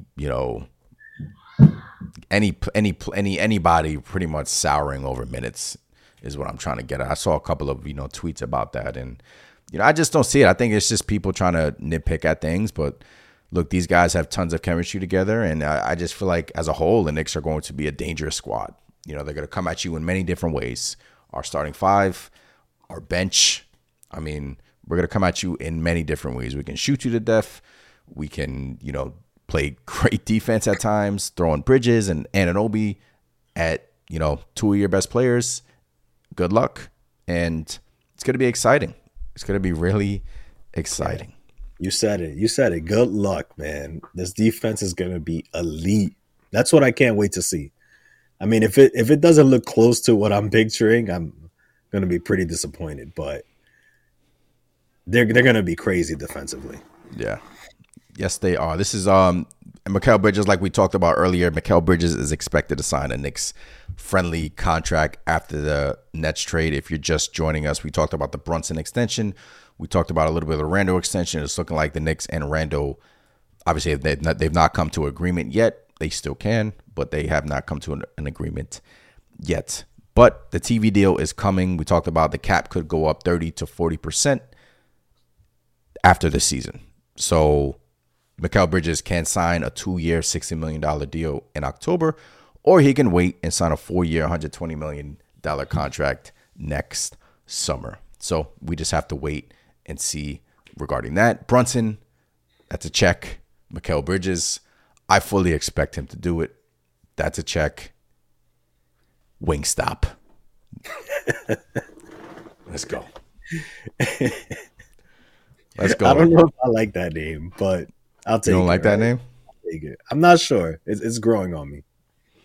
anybody pretty much souring over minutes is what I'm trying to get at. I saw a couple of, tweets about that, and I just don't see it. I think it's just people trying to nitpick at things, but look, these guys have tons of chemistry together, and I just feel like as a whole, the Knicks are going to be a dangerous squad. They're going to come at you in many different ways. Our starting five, our bench. I mean, we're going to come at you in many different ways. We can shoot you to death. We can, play great defense at times, throwing Bridges and Anunoby at, two of your best players. Good luck. And it's going to be exciting. It's going to be really exciting. You said it. Good luck, man. This defense is going to be elite. That's what I can't wait to see. I mean, if it doesn't look close to what I'm picturing, I'm going to be pretty disappointed. But they're going to be crazy defensively. Yeah. Yes, they are. This is Mikal Bridges, like we talked about earlier. Mikal Bridges is expected to sign a Knicks-friendly contract after the Nets trade. If you're just joining us, we talked about the Brunson extension. We talked about a little bit of the Randle extension. It's looking like the Knicks and Randle, obviously, they've not come to agreement yet. They still can, but they have not come to an agreement yet. But the TV deal is coming. We talked about the cap could go up 30 to 40% after the season. So Mikal Bridges can sign a 2-year, $60 million deal in October, or he can wait and sign a 4-year, $120 million contract next summer. So we just have to wait and see regarding that. Brunson, that's a check. Mikal Bridges, I fully expect him to do it. That's a check. Wingstop. Let's go. Let's go. I don't know if I like that name, but I'll take it. You don't like that name? I'll take it. I'm not sure. It's growing on me.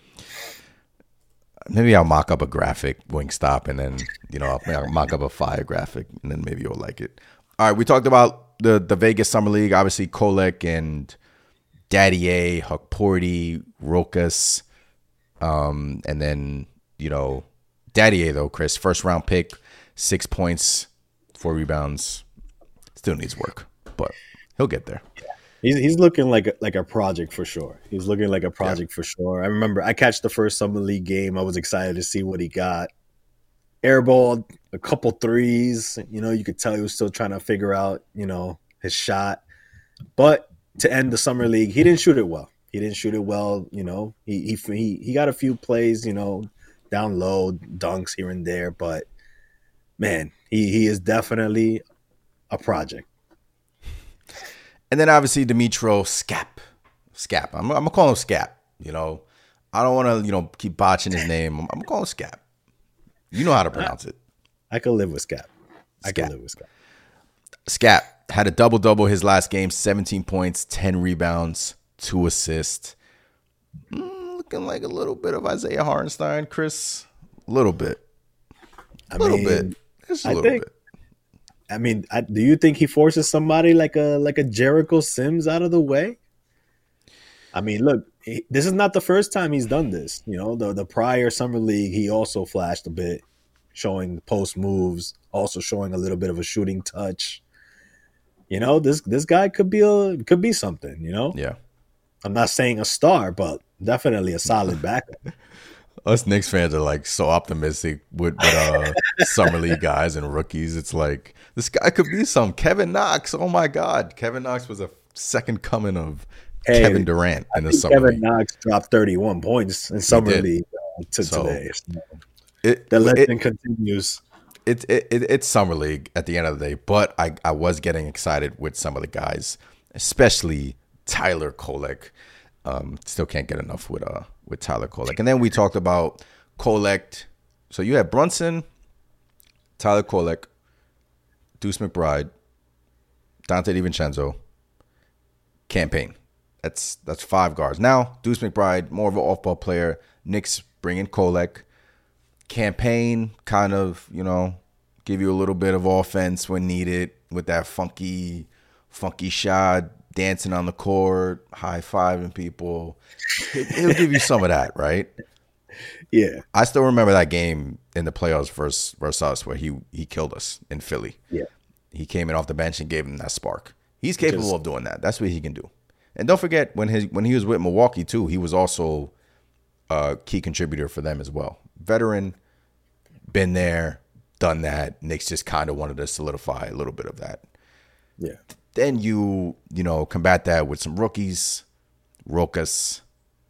Maybe I'll mock up a graphic, Wingstop, and then, I'll mock up a fire graphic, and then maybe you'll like it. All right, we talked about the Vegas Summer League. Obviously, Kolek and Daddy A, Huck Porty, Rokas, and then, Daddy A, though, Chris, first-round pick, 6 points, 4 rebounds. Still needs work, but he'll get there. He's looking like a project for sure. He's looking like a project for sure. I remember I catched the first Summer League game. I was excited to see what he got. Airballed a couple threes. You could tell he was still trying to figure out, his shot. But to end the Summer League, he didn't shoot it well. He got a few plays, down low, dunks here and there. But, man, he is definitely a project. And then obviously Dimitro Scap. I'm gonna call him Scap. I don't want to keep botching his name. I'm gonna call him Scap. You know how to pronounce it. I can live with Scap. Scap had a double his last game: 17 points, 10 rebounds, 2 assists. Looking like a little bit of Isaiah Hartenstein, Chris. A little bit. Just a little bit. I mean, do you think he forces somebody like a Jericho Sims out of the way? I mean, look, this is not the first time he's done this. The prior Summer League, he also flashed a bit, showing post moves, also showing a little bit of a shooting touch. This guy could be something. Yeah. I'm not saying a star, but definitely a solid backup. Us Knicks fans are like so optimistic with Summer League guys and rookies. It's like this guy could be some Kevin Knox. Oh my God, Kevin Knox was a second coming of Kevin Durant in the Summer League. Kevin Knox dropped 31 points in Summer League today. The legend continues. It's Summer League at the end of the day, but I was getting excited with some of the guys, especially Tyler Kolek. Still can't get enough with Tyler Kolek. And then we talked about Kolek. So you had Brunson, Tyler Kolek, Deuce McBride, Dante DiVincenzo, Campaign. That's 5 guards. Now, Deuce McBride, more of an off-ball player. Knicks bring in Kolek. Campaign kind of, give you a little bit of offense when needed with that funky shot, dancing on the court, high-fiving people. He'll give you some of that, right? Yeah. I still remember that game in the playoffs versus us where he killed us in Philly. Yeah. He came in off the bench and gave him that spark. He's capable of doing that. That's what he can do. And don't forget, when he was with Milwaukee, too, he was also a key contributor for them as well. Veteran, been there, done that. Knicks just kind of wanted to solidify a little bit of that. Yeah. Then you combat that with some rookies, Rokas,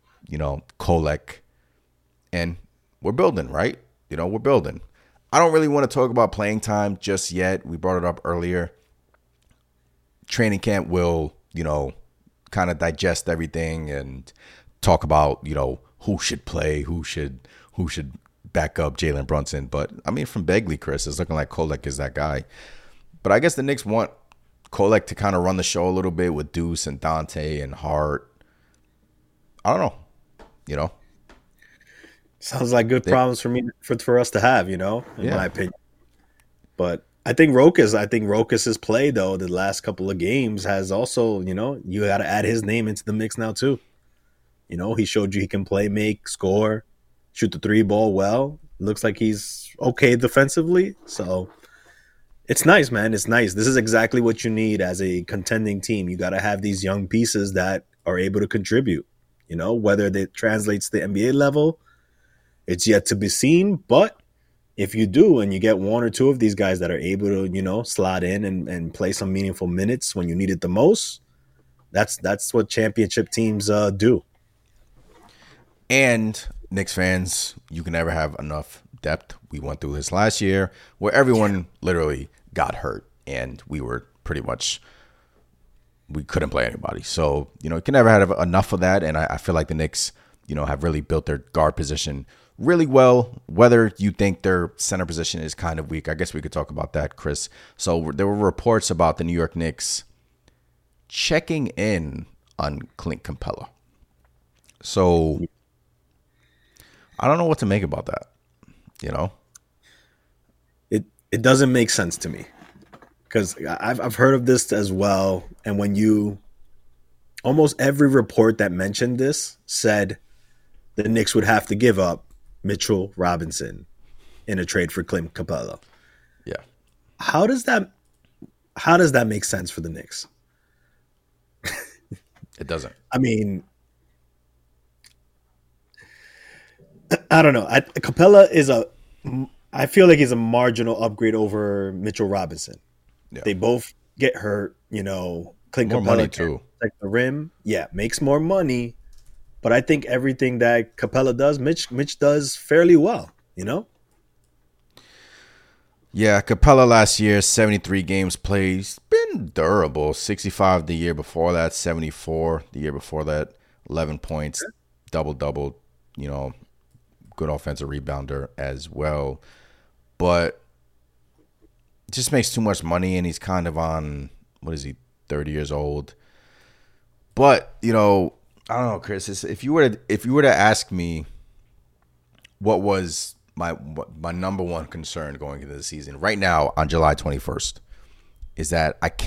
Kolek, and we're building, right? We're building. I don't really want to talk about playing time just yet. We brought it up earlier. Training camp will, kind of digest everything and talk about, who should play, who should back up Jalen Brunson. But, I mean, from Begley, Chris, it's looking like Kolek is that guy. But I guess the Knicks want Kolek to kind of run the show a little bit with Deuce and Dante and Hart. I don't know, Sounds like good problems for us to have, in my opinion. But I think Rokas' play, though, the last couple of games has also, you got to add his name into the mix now, too. He showed you he can play, make, score, shoot the 3 ball well. Looks like he's okay defensively. So it's nice, man. It's nice. This is exactly what you need as a contending team. You got to have these young pieces that are able to contribute. Whether that translates to the NBA level, it's yet to be seen. But if you do, and you get 1 or 2 of these guys that are able to, slot in and play some meaningful minutes when you need it the most, that's what championship teams do. And Knicks fans, you can never have enough depth. We went through this last year where everyone literally got hurt, and we couldn't play anybody. So, you can never have enough of that. And I feel like the Knicks, have really built their guard position really well. Whether you think their center position is kind of weak, I guess we could talk about that, Chris. So there were reports about the New York Knicks checking in on Clint Capella. So I don't know what to make about that. It doesn't make sense to me, because I've heard of this as well. And when almost every report that mentioned this said the Knicks would have to give up Mitchell Robinson in a trade for Clint Capella. Yeah. How does that make sense for the Knicks? It doesn't. I mean, I don't know. Capella I feel like he's a marginal upgrade over Mitchell Robinson. Yeah. They both get hurt, Clint More Capella money too. Protect the rim. Yeah, makes more money. But I think everything that Capella does, Mitch does fairly well, Yeah, Capella last year, 73 games played. He's been durable. 65 the year before that, 74 the year before that, 11 points, double-double, good offensive rebounder as well. But it just makes too much money, and he's kind of on, 30 years old. But, I don't know, Chris, if you were to ask me what was my number one concern going into the season right now on July 21st is that I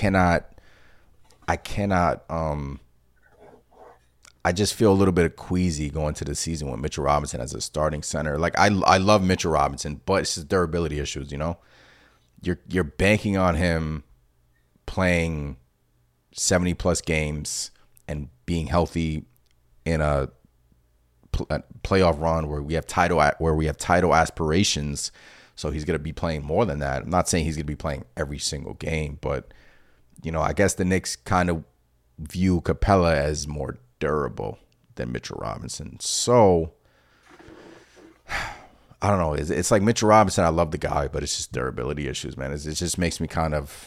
just feel a little bit queasy going to the season with Mitchell Robinson as a starting center. Like I love Mitchell Robinson, but it's his durability issues, You're banking on him playing 70 plus games and being healthy in a playoff run where we have title aspirations. So he's going to be playing more than that. I'm not saying he's going to be playing every single game, but I guess the Knicks kind of view Capella as more durable than Mitchell Robinson. So I don't know. It's like Mitchell Robinson. I love the guy, but it's just durability issues, man. It just makes me kind of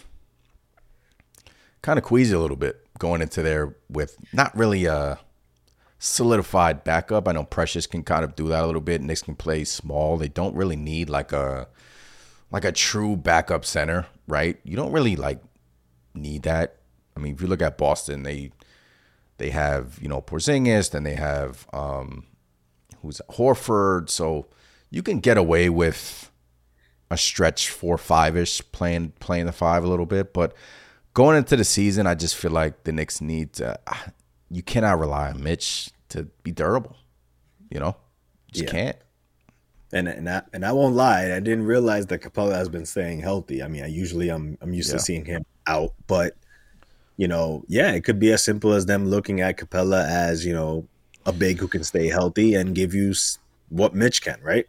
queasy a little bit going into there with not really a solidified backup. I know Precious can kind of do that a little bit. Knicks can play small. They don't really need like a true backup center. right? You don't really like need that. I mean, if you look at Boston, they have, Porzingis, then they have who's Horford, so you can get away with a stretch 4-5-ish playing the 5 a little bit, but going into the season, I just feel like the Knicks need to, you cannot rely on Mitch to be durable. Just can't. And I won't lie, I didn't realize that Capella has been staying healthy. I mean, I'm used to seeing him out, but it could be as simple as them looking at Capella as a big who can stay healthy and give you what Mitch can, right?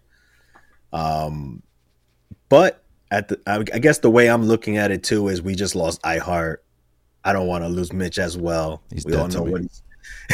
But I guess the way I'm looking at it too is we just lost iHeart. I don't want to lose Mitch as well. We all know what he's.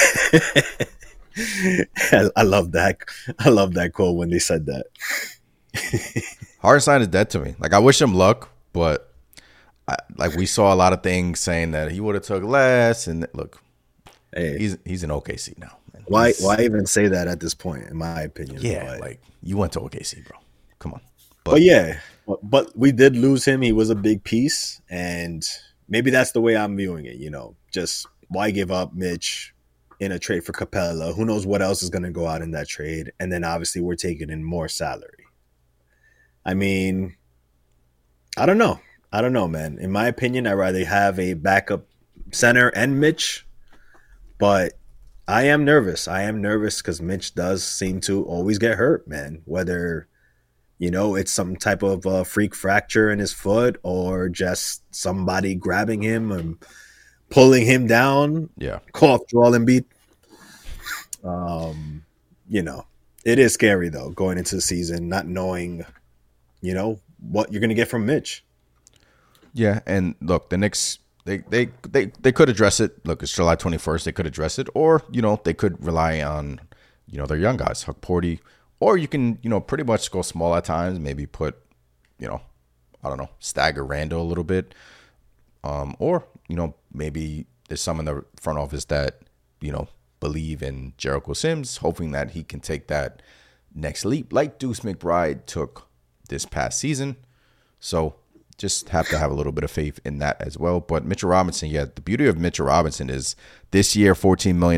I love that. I love that quote when they said that. Hartenstein is dead to me. Like, I wish him luck, but we saw a lot of things saying that he would have took less. And look, hey, he's in OKC now. Man. Why even say that at this point? In my opinion, yeah, you went to OKC, bro. Come on. But we did lose him. He was a big piece, and maybe that's the way I'm viewing it. Just why give up Mitch in a trade for Capella? Who knows what else is going to go out in that trade? And then obviously we're taking in more salary. I mean, I don't know, man. In my opinion, I'd rather have a backup center and Mitch, but I am nervous. Because Mitch does seem to always get hurt, man. Whether, it's some type of freak fracture in his foot or just somebody grabbing him and pulling him down. Yeah. Cough, Joel Embiid. It is scary, though, going into the season, not knowing, what you're going to get from Mitch. Yeah, and look, the Knicks, they could address it. Look, it's July 21st. They could address it, or they could rely on their young guys, Huck Porty, or you can pretty much go small at times. Maybe put I don't know, stagger Randall a little bit, or maybe there's some in the front office that believe in Jericho Sims, hoping that he can take that next leap like Deuce McBride took this past season. So just have to have a little bit of faith in that as well. But Mitchell Robinson, the beauty of Mitchell Robinson is this year, $14 million,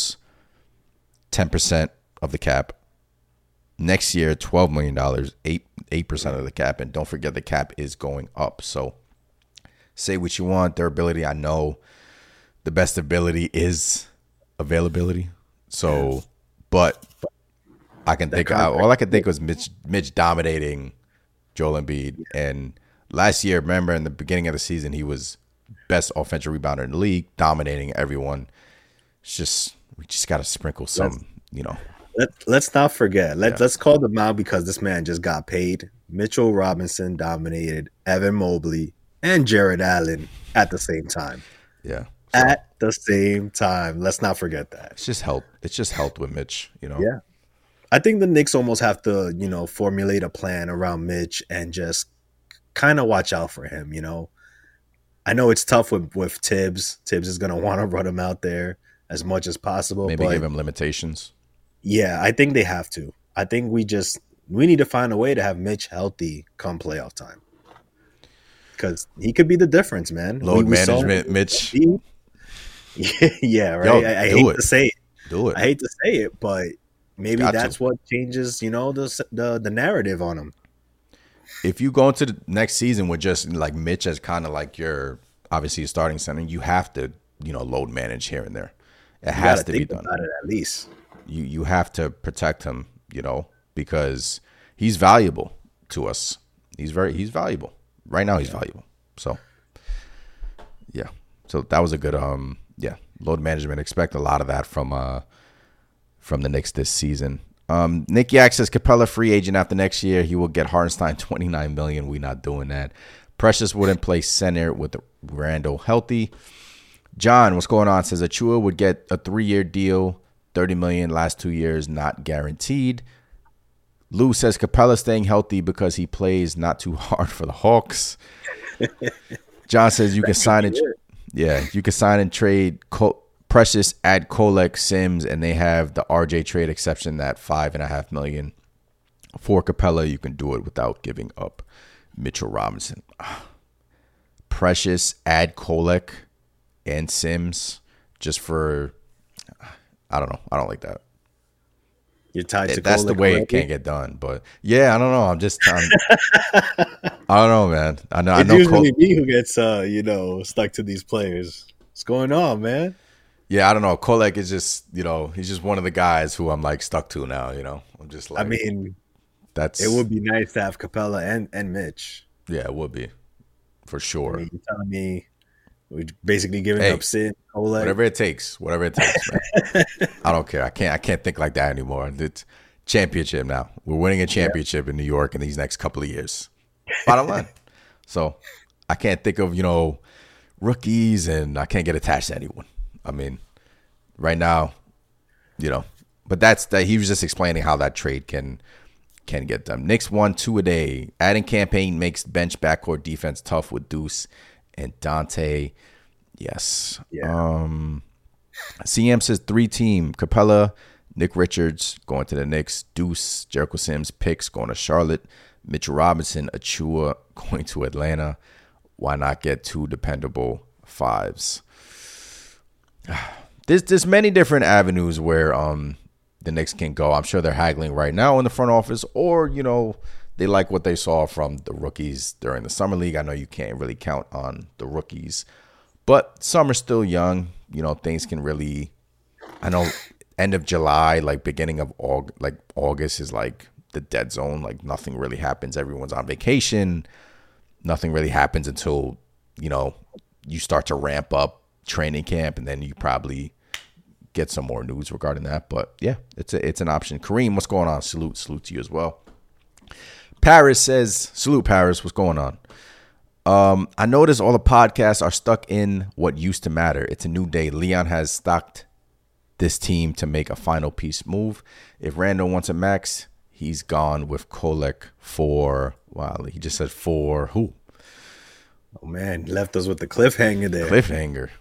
10% of the cap. Next year, $12 million, 8% of the cap. And don't forget the cap is going up. So say what you want. Their ability, I know the best ability is availability. So, but I can think, all I can think was Mitch dominating Joel Embiid. And last year, remember in the beginning of the season, he was best offensive rebounder in the league, dominating everyone. It's just, we just got to sprinkle some, Let's not forget. Let's call them out because this man just got paid. Mitchell Robinson dominated Evan Mobley and Jared Allen at the same time. Yeah. At the same time. Let's not forget that. It's just helped with Mitch, Yeah. I think the Knicks almost have to, formulate a plan around Mitch and just kind of watch out for him, I know it's tough with Tibbs. Tibbs is going to want to run him out there as much as possible. Maybe give him limitations. Yeah, I think they have to. I think we need to find a way to have Mitch healthy come playoff time. Because he could be the difference, man. Load management, Mitch. Yeah, right. Yo, I hate to say it. Do it. I hate to say it, but maybe that's what changes, the narrative on him. If you go into the next season with just like Mitch as kind of like your obviously starting center, you have to, load manage here and there. It has to be done. About it at least. You have to protect him, because he's valuable to us. He's valuable. Right now he's valuable. So yeah. So that was a good load management. Expect a lot of that from the Knicks this season. Nick Yak says Capella free agent after next year. He will get Hartenstein $29 million. We're not doing that. Precious wouldn't play center with Randall healthy. John, what's going on? Says Achua would get a 3-year deal, $30 million last 2 years, not guaranteed. Lou says Capella staying healthy because he plays not too hard for the Hawks. John says you can sign it. Yeah, you can sign and trade Precious, add Kolek, Sims, and they have the RJ trade exception that $5.5 million for Capella. You can do it without giving up Mitchell Robinson. Precious, add Kolek and Sims just for, I don't know. I don't like that. You're tied to That's the Kolek way already? it can't get done. But yeah, I don't know. I don't know, man. I know. It's usually me who gets, stuck to these players. What's going on, man? Yeah, I don't know. Kolek is just, he's just one of the guys who I'm like stuck to now. I'm just like, I mean, that's it would be nice to have Capella and Mitch. Yeah, it would be for sure. I mean, you're telling me we're basically giving up Sid, Kolek. Whatever it takes, man. I don't care. I can't think like that anymore. It's championship now. We're winning a championship in New York in these next couple of years. Bottom line. So I can't think of rookies, and I can't get attached to anyone. I mean, right now, but that's that. He was just explaining how that trade can get done. Knicks won 2 a day. Adding campaign makes bench backcourt defense tough with Deuce and Dante. Yes. Yeah. CM says 3-team. Capella, Nick Richards going to the Knicks. Deuce, Jericho Sims, Picks going to Charlotte. Mitchell Robinson, Achua going to Atlanta. Why not get 2 dependable 5s? There's many different avenues where the Knicks can go. I'm sure they're haggling right now in the front office, or they like what they saw from the rookies during the summer league. I know you can't really count on the rookies, but some are still young. Things can really. I know end of July, like beginning of August is like the dead zone. Like nothing really happens. Everyone's on vacation. Nothing really happens until you start to ramp up training camp, and then you probably get some more news regarding that. But yeah, it's an option. Kareem, what's going on? Salute to you as well. Paris says, salute Paris, what's going on? I notice all the podcasts are stuck in what used to matter. It's a new day. Leon has stocked this team to make a final piece move. If Randall wants a max, he's gone with Kolek for, he just said for who? Oh man, left us with the cliffhanger there. Cliffhanger.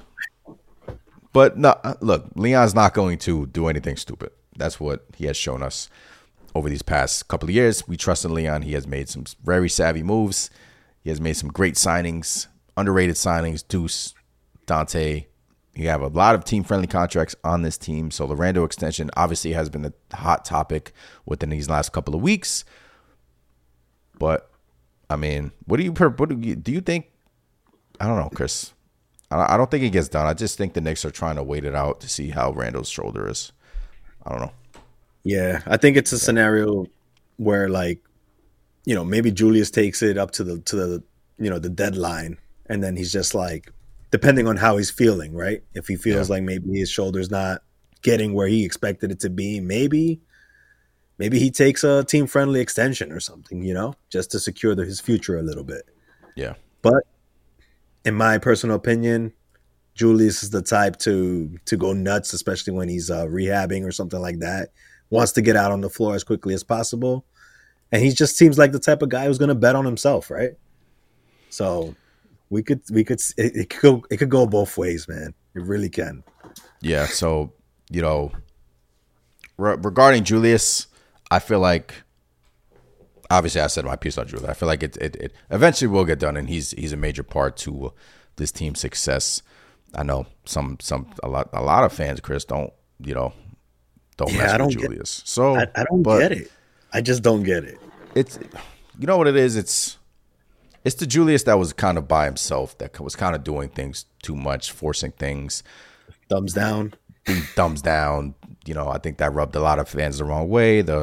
But no, look, Leon's not going to do anything stupid. That's what he has shown us over these past couple of years. We trust in Leon. He has made some very savvy moves. He has made some great signings, underrated signings. Deuce, Dante. You have a lot of team-friendly contracts on this team. So the Randall extension obviously has been a hot topic within these last couple of weeks. But I mean, do you think? I don't know, Chris. I don't think it gets done. I just think the Knicks are trying to wait it out to see how Randall's shoulder is. I don't know. Yeah, I think it's a scenario where, maybe Julius takes it up to the the deadline, and then he's just like, depending on how he's feeling, right? If he feels like maybe his shoulder's not getting where he expected it to be, maybe he takes a team-friendly extension or something, just to secure his future a little bit. Yeah. But in my personal opinion, Julius is the type to go nuts, especially when he's rehabbing or something like that. Wants to get out on the floor as quickly as possible. And he just seems like the type of guy who's going to bet on himself, right? So it could go both ways, man. It really can. Yeah, so, regarding Julius, I feel like, obviously I said my piece on Julius. I feel like it eventually will get done, and he's a major part to this team's success. I know a lot of fans, Chris, don't mess with Julius. So I don't get it. I just don't get it. It's what it is. It's the Julius that was kind of by himself, that was kind of doing things too much, forcing things. Thumbs down. Thumbs down. I think that rubbed a lot of fans the wrong way. The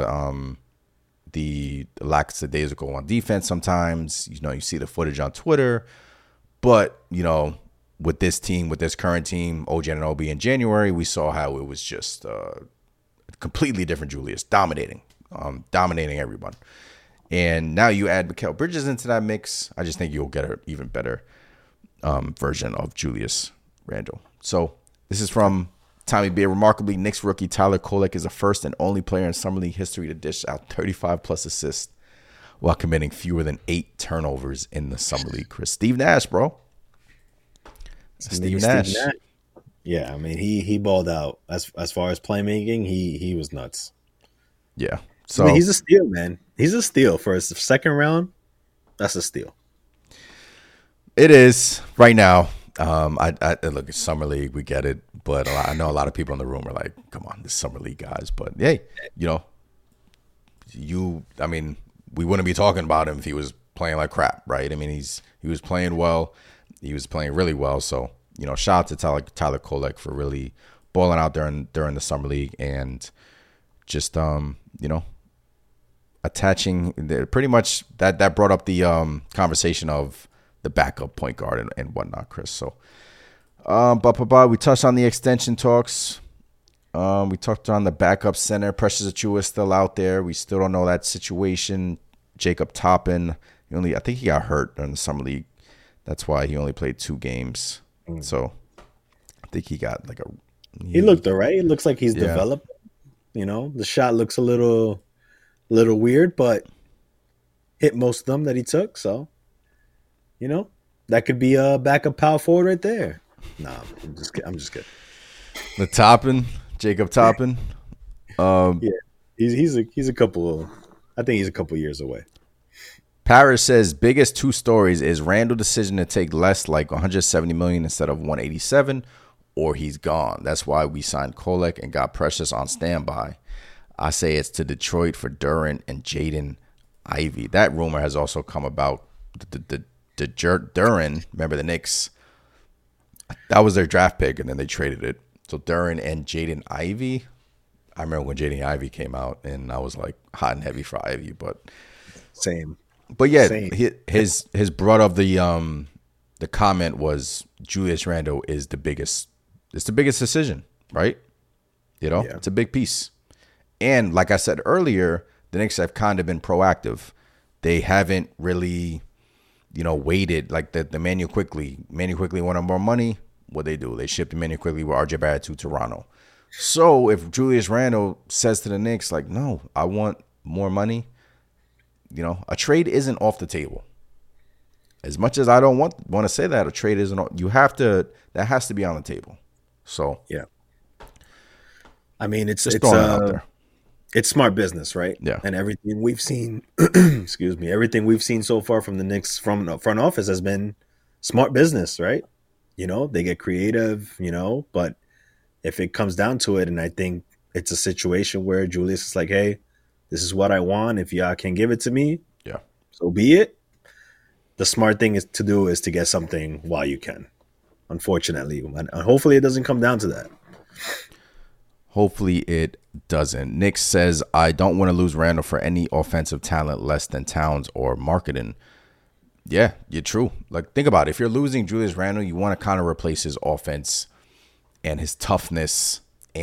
lackadaisical on defense sometimes. You see the footage on Twitter. But, with this team, with this current team, OG Anunoby in January, we saw how it was just a completely different Julius, dominating everyone. And now you add Mikal Bridges into that mix. I just think you'll get an even better version of Julius Randle. So this is from Tommy B. Remarkably, Knicks rookie Tyler Kolek is the first and only player in Summer League history to dish out 35-plus assists while committing fewer than 8 turnovers in the Summer League. Chris, Steve Nash, bro. Steve Nash. Yeah, I mean, he balled out. As far as playmaking, he was nuts. Yeah. So I mean, he's a steal, man. He's a steal for his second round. That's a steal. It is right now. I look, it's summer league. We get it, but I know a lot of people in the room are like, "Come on, this summer league guys." But hey, I mean, we wouldn't be talking about him if he was playing like crap, right? I mean, he was playing well. He was playing really well. So shout out to Tyler Kolek for really balling out during the summer league and just attaching pretty much that brought up the conversation of the backup point guard and whatnot, Chris. So we touched on the extension talks. We talked on the backup center. Precious Achiuwa is still out there. We still don't know that situation. Jacob Toppin, I think he got hurt during the summer league. That's why he only played 2 games. So I think he got he looked all right. It looks like he's developed. The shot looks a little weird, but hit most of them that he took. So, that could be a backup power forward right there. Nah, I'm just kidding. The Toppin, Jacob Toppin. Yeah, he's a couple. I think he's a couple years away. Paris says biggest 2 stories is Randall decision to take less, like $170 million instead of $187, or he's gone. That's why we signed Kolek and got Precious on standby. I say it's to Detroit for Duren and Jaden Ivey. That rumor has also come about. The Duren, remember the Knicks? That was their draft pick, and then they traded it. So Duren and Jaden Ivey. I remember when Jaden Ivey came out, and I was like hot and heavy for Ivey, but same. But yeah, his broad of the comment was Julius Randle is the biggest. It's the biggest decision, right? It's a big piece. And like I said earlier, the Knicks have kind of been proactive. They haven't really, waited like the Manuel Quickley. Manuel Quickley wanted more money. What they do? They shipped Manuel Quickley with RJ Barrett to Toronto. So if Julius Randle says to the Knicks, like, no, I want more money, a trade isn't off the table. As much as I don't want to say that, a trade isn't. That has to be on the table. So yeah, I mean it's smart business, right? Yeah, and everything we've seen, excuse me, everything we've seen so far from the Knicks from the front office has been smart business, right? They get creative, but if it comes down to it, and I think it's a situation where Julius is like, hey, this is what I want. If y'all can give it to me, yeah, so be it. The smart thing is to get something while you can. Unfortunately, and hopefully it doesn't come down to that. Hopefully it doesn't. Nick says, I don't want to lose Randall for any offensive talent less than Towns or marketing. Yeah, you're true. Like, think about it. If you're losing Julius Randle, you want to kind of replace his offense and his toughness.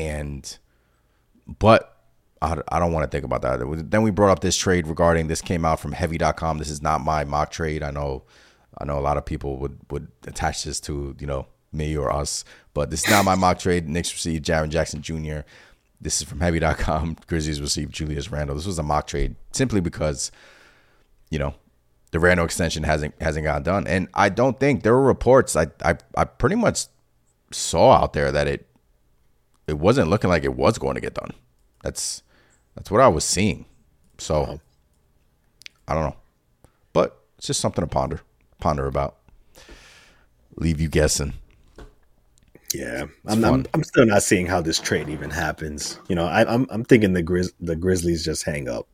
But I don't want to think about that. Then we brought up this trade regarding, this came out from heavy.com. This is not my mock trade. I know a lot of people would attach this to, me or us, but this is not my mock trade. Knicks received Jaren Jackson Jr. This is from heavy.com. Grizzlies received Julius Randle. This was a mock trade simply because, the Randle extension hasn't gotten done. And I don't think there were reports I pretty much saw out there that it wasn't looking like it was going to get done. That's what I was seeing. So I don't know. But it's just something to ponder about. Leave you guessing. Yeah, I'm still not seeing how this trade even happens. I'm thinking the Grizzlies just hang up.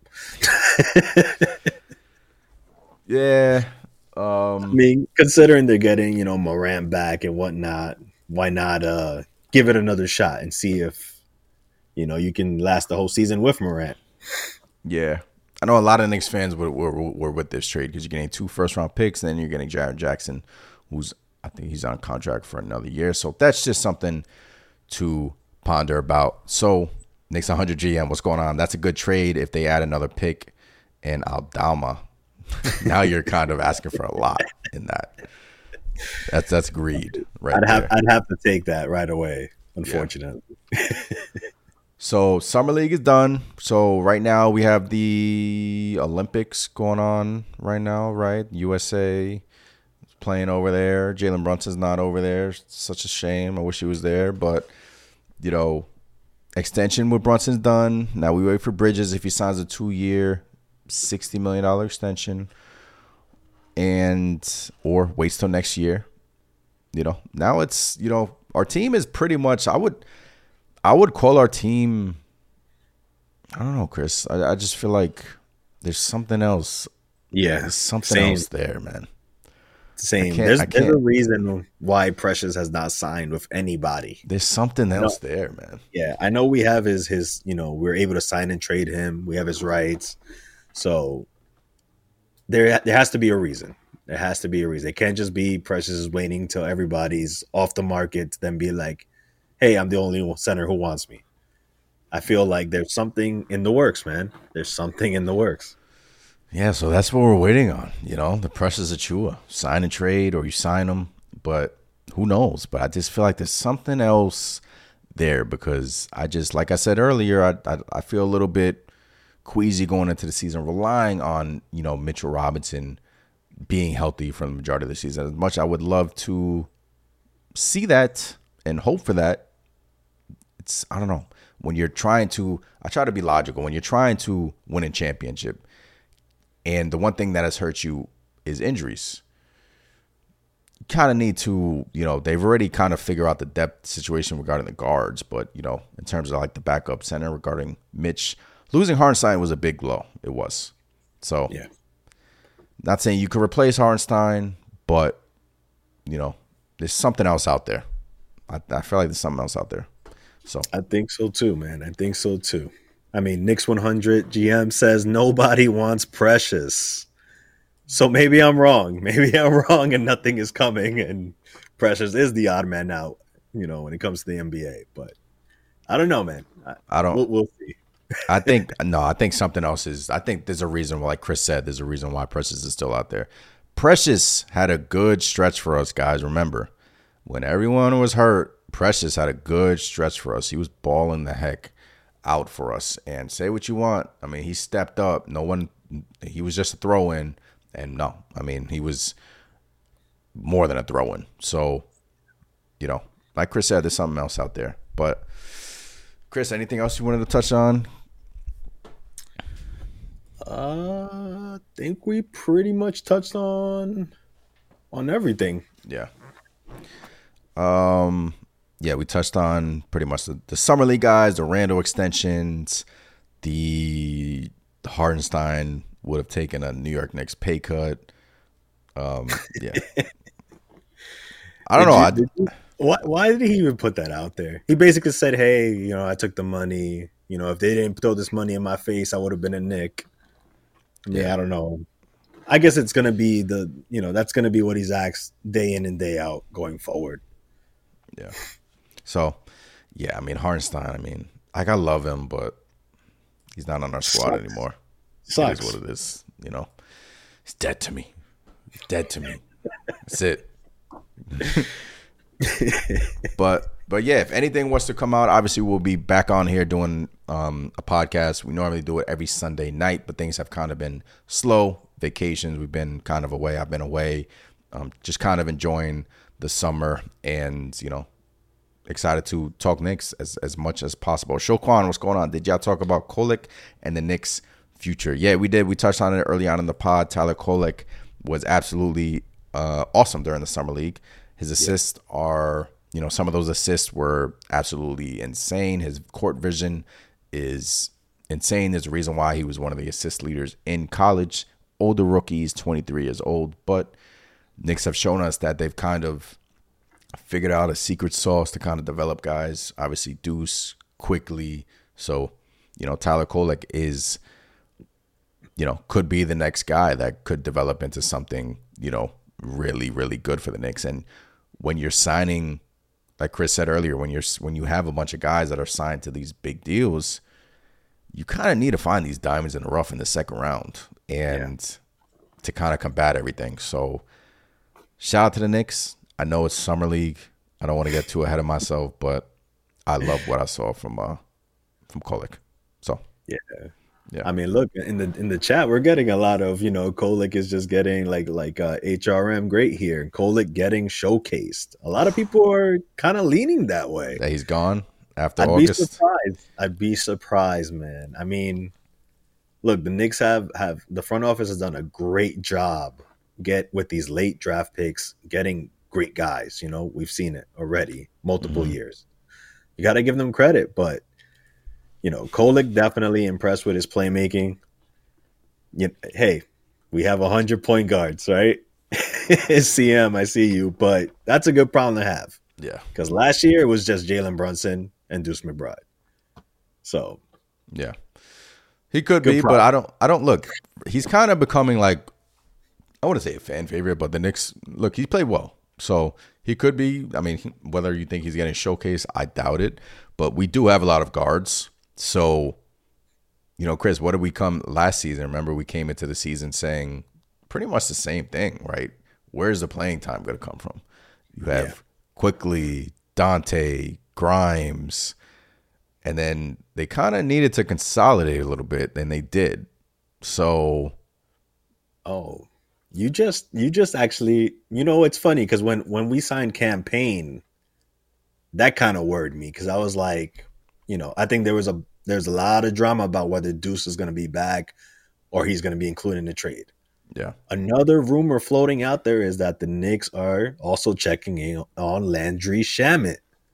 Yeah. I mean, considering they're getting, Morant back and whatnot, why not give it another shot and see if, you can last the whole season with Morant. Yeah. I know a lot of Knicks fans were with this trade because you're getting 2 first-round picks, and then you're getting Jaren Jackson, I think he's on contract for another year. So that's just something to ponder about. So Knicks 100 GM, what's going on? That's a good trade if they add another pick and Aldama. Now you're kind of asking for a lot in that. That's greed, right? I'd have to take that right away, unfortunately. Yeah. So Summer League is done. So right now we have the Olympics going on right now, right? USA playing over there. Jalen Brunson's not over there. It's such a shame. I wish he was there. But, extension with Brunson's done. Now we wait for Bridges if he signs a 2-year, $60 million extension. or waits till next year. Now it's, our team is pretty much, I would call our team, I don't know, Chris. I just feel like there's something else. Yeah. There's something else there, man. Same. There's a reason why Precious has not signed with anybody. There's something else there, man. Yeah. I know we have his, we're able to sign and trade him. We have his rights. So there has to be a reason. There has to be a reason. It can't just be Precious is waiting till everybody's off the market to then be like, hey, I'm the only center who wants me. I feel like there's something in the works, man. There's something in the works. Yeah, so that's what we're waiting on. The Precious Achiuwa. Sign and trade, or you sign him, but who knows? But I just feel like there's something else there, because like I said earlier, I feel a little bit queasy going into the season, relying on, Mitchell Robinson being healthy for the majority of the season. As much I would love to see that and hope for that, I don't know. When you're trying to, I try to be logical. When you're trying to win a championship, and the one thing that has hurt you is injuries, you kind of need to, they've already kind of figured out the depth situation regarding the guards. But, in terms of like the backup center regarding Mitch, losing Hartenstein was a big blow. It was. So, yeah. Not saying you could replace Hartenstein, but, there's something else out there. I feel like there's something else out there. So I think so too, man. I think so too. I mean, Knicks 100 GM says nobody wants Precious. So maybe I'm wrong. Maybe I'm wrong and nothing is coming, and Precious is the odd man out, when it comes to the NBA. But I don't know, man. I don't. We'll see. I think something else is. I think there's a reason, like Chris said, there's a reason why Precious is still out there. Precious had a good stretch for us, guys. Remember, when everyone was hurt, Precious had a good stretch for us. He was balling the heck out for us. And say what you want, I mean, he stepped up. He was just a throw-in. And no, I mean, he was more than a throw-in. So, like Chris said, there's something else out there. But, Chris, anything else you wanted to touch on? I think we pretty much touched on everything. Yeah. Yeah, we touched on pretty much the Summer League guys, the Randall extensions, the Hartenstein would have taken a New York Knicks pay cut. Yeah. I don't know. Why did he even put that out there? He basically said, hey, I took the money. If they didn't throw this money in my face, I would have been a Knick. Yeah, I don't know. I guess it's going to be that's going to be what he's asked day in and day out going forward. Yeah. So, yeah, I mean, Hartenstein, I love him, but he's not on our squad anymore. Sucks. It is what it is, He's dead to me. He's dead to me. That's it. But yeah, if anything was to come out, obviously we'll be back on here doing a podcast. We normally do it every Sunday night, but things have kind of been slow. Vacations, we've been kind of away. I've been away, just kind of enjoying the summer, and excited to talk Knicks as much as possible. Shoquan, what's going on? Did y'all talk about Kolek and the Knicks' future? Yeah, we did. We touched on it early on in the pod. Tyler Kolek was absolutely awesome during the summer league. His assists are, some of those assists were absolutely insane. His court vision is insane. There's a reason why he was one of the assist leaders in college. Older rookies, 23 years old, but Knicks have shown us that they've kind of figured out a secret sauce to kind of develop guys. Obviously, Deuce quickly. So, Tyler Kolek is, could be the next guy that could develop into something, really, really good for the Knicks. And when you're signing, like Chris said earlier, when you have a bunch of guys that are signed to these big deals, you kind of need to find these diamonds in the rough in the second round and to kind of combat everything. So, shout out to the Knicks. I know it's summer league. I don't want to get too ahead of myself, but I love what I saw from Kolek. So yeah. I mean, look, in the chat, we're getting a lot of Kolek is just getting like HRM great here, and Kolek getting showcased. A lot of people are kind of leaning that way. That he's gone after August. I'd be surprised, man. I mean, look, the Knicks have the front office has done a great job get with these late draft picks, getting great guys. You know, we've seen it already multiple years. You got to give them credit, but you know, Kolek definitely impressed with his playmaking. Hey, we have 100 point guards, right? It's CM, I see you, but that's a good problem to have. Yeah. Because last year it was just Jalen Brunson and Deuce McBride. So, yeah, he could be, but I don't look. He's kind of becoming like, I wouldn't say a fan favorite, but the Knicks, look, he played well. So he could be. I mean, whether you think he's getting showcased, I doubt it. But we do have a lot of guards. So, you know, Chris, what did we come last season? Remember, we came into the season saying pretty much the same thing, right? Where's the playing time going to come from? You have Quickly, Dante, Grimes, and then they kind of needed to consolidate a little bit, and they did. So, you just actually, you know, it's funny because when we signed Campaign, that kind of worried me because I was like, you know, I think there's a lot of drama about whether Deuce is going to be back or he's going to be included in the trade. Yeah. Another rumor floating out there is that the Knicks are also checking in on Landry Shamet.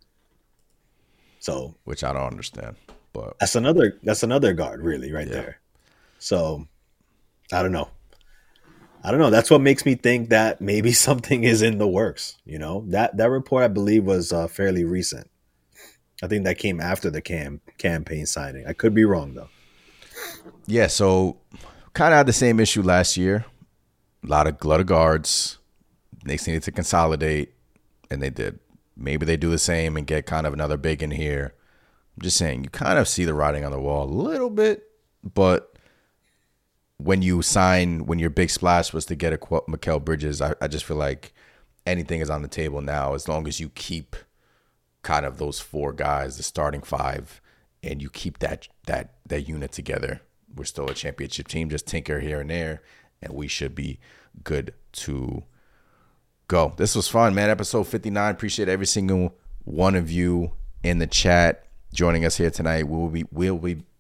So, which I don't understand, but that's another guard, really, right there. So, I don't know. That's what makes me think that maybe something is in the works. You know, that report I believe was fairly recent. I think that came after the Campaign signing. I could be wrong though. Yeah, so kind of had the same issue last year. A lot of guards. Knicks needed to consolidate, and they did. Maybe they do the same and get kind of another big in here. I'm just saying, you kind of see the writing on the wall a little bit, but when your big splash was to get a Mikal Bridges, I just feel like anything is on the table now as long as you keep kind of those four guys, the starting five, and you keep that unit together. We're still a championship team. Just tinker here and there, and we should be good to go. This was fun, man. Episode 59. Appreciate every single one of you in the chat joining us here tonight. We will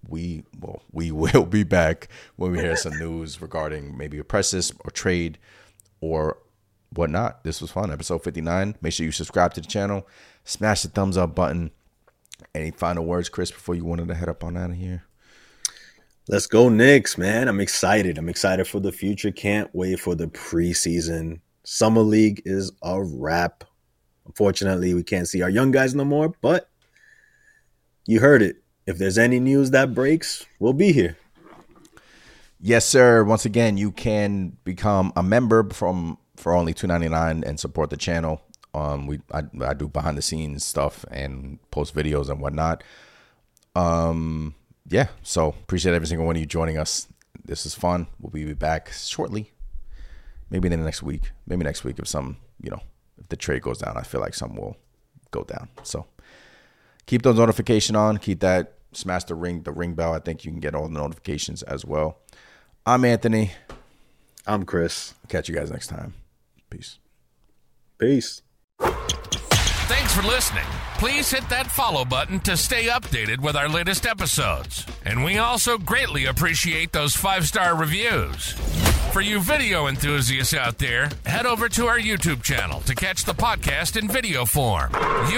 be back when we hear some news regarding maybe a Precious or trade or whatnot. This was fun. Episode 59. Make sure you subscribe to the channel. Smash the thumbs up button. Any final words, Chris, before you wanted to head up on out of here? Let's go Knicks, man. I'm excited. I'm excited for the future. Can't wait for the preseason. Summer League is a wrap. Unfortunately, we can't see our young guys no more, but you heard it. If there's any news that breaks, we'll be here. Yes, sir. Once again, you can become a member for only $2.99 and support the channel. I do behind the scenes stuff and post videos and whatnot. Yeah, so appreciate every single one of you joining us. This is fun. We'll be back shortly. Maybe in the next week. Maybe next week if if the trade goes down, I feel like something will go down. So keep those notifications on. Keep that. Smash the ring bell. I think you can get all the notifications as well. I'm Anthony. I'm Chris. Catch you guys next time. Peace. Peace. Thanks for listening. Please hit that follow button to stay updated with our latest episodes. And we also greatly appreciate those 5-star reviews. For you video enthusiasts out there, head over to our YouTube channel to catch the podcast in video form.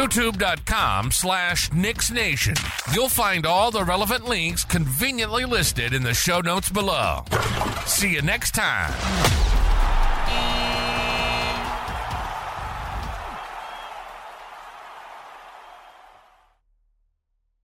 YouTube.com/KnicksNation. You'll find all the relevant links conveniently listed in the show notes below. See you next time.